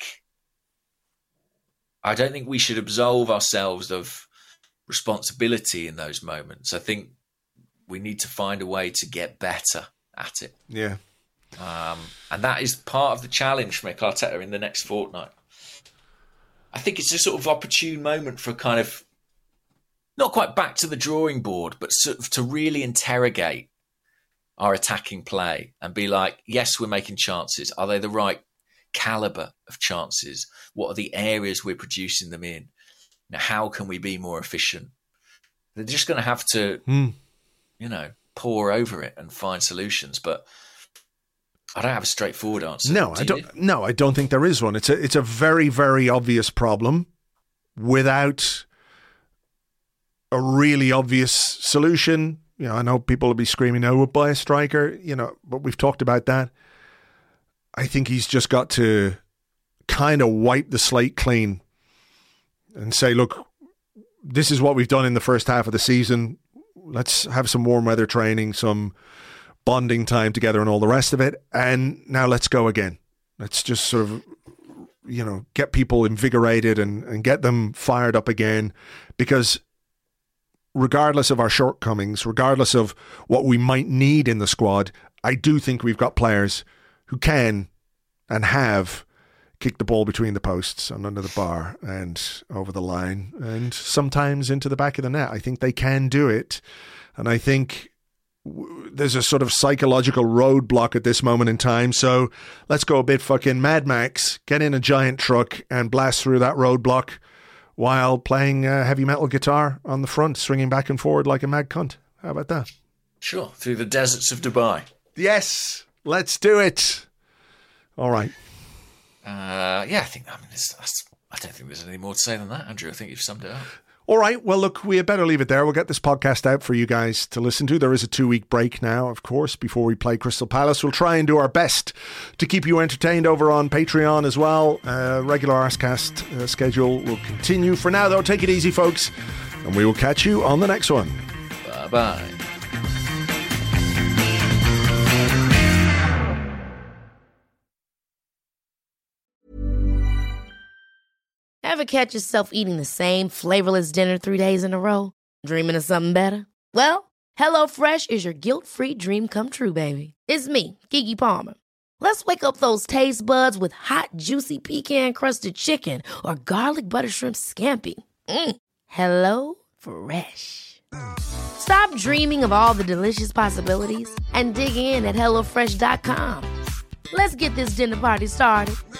don't think we should absolve ourselves of responsibility in those moments. I think we need to find a way to get better at it. Yeah. And that is part of the challenge for Mikel Arteta in the next fortnight. I think it's a sort of opportune moment for kind of, not quite back to the drawing board, but sort of to really interrogate our attacking play and be like, yes, we're making chances. Are they the right caliber of chances? What are the areas we're producing them in? Now, how can we be more efficient? They're just going to have to, pour over it and find solutions. But I don't have a straightforward answer. No, I don't. No, I don't think there is one. It's a very, very obvious problem without a really obvious solution. I know people will be screaming, "Oh, we'll buy a striker," but we've talked about that. I think he's just got to kind of wipe the slate clean and say, look, this is what we've done in the first half of the season. Let's have some warm weather training, some bonding time together and all the rest of it. And now let's go again. Let's just sort of, get people invigorated and get them fired up again. Because regardless of our shortcomings, regardless of what we might need in the squad, I do think we've got players who can and have kicked the ball between the posts and under the bar and over the line and sometimes into the back of the net. I think they can do it. And I think there's a sort of psychological roadblock at this moment in time. So let's go a bit fucking Mad Max, get in a giant truck and blast through that roadblock while playing heavy metal guitar on the front, swinging back and forward like a mad cunt. How about that? Sure. Through the deserts of Dubai. Yes. Let's do it. All right. I don't think there's any more to say than that, Andrew. I think you've summed it up. All right. Well, look, we had better leave it there. We'll get this podcast out for you guys to listen to. There is a 2-week break now, of course, before we play Crystal Palace. We'll try and do our best to keep you entertained over on Patreon as well. Regular Arscast schedule will continue. For now, though, take it easy, folks, and we will catch you on the next one. Bye-bye. Ever catch yourself eating the same flavorless dinner 3 days in a row? Dreaming of something better? Well, HelloFresh is your guilt-free dream come true, baby. It's me, Keke Palmer. Let's wake up those taste buds with hot, juicy pecan-crusted chicken or garlic butter shrimp scampi. Hello Fresh. Stop dreaming of all the delicious possibilities and dig in at HelloFresh.com. Let's get this dinner party started.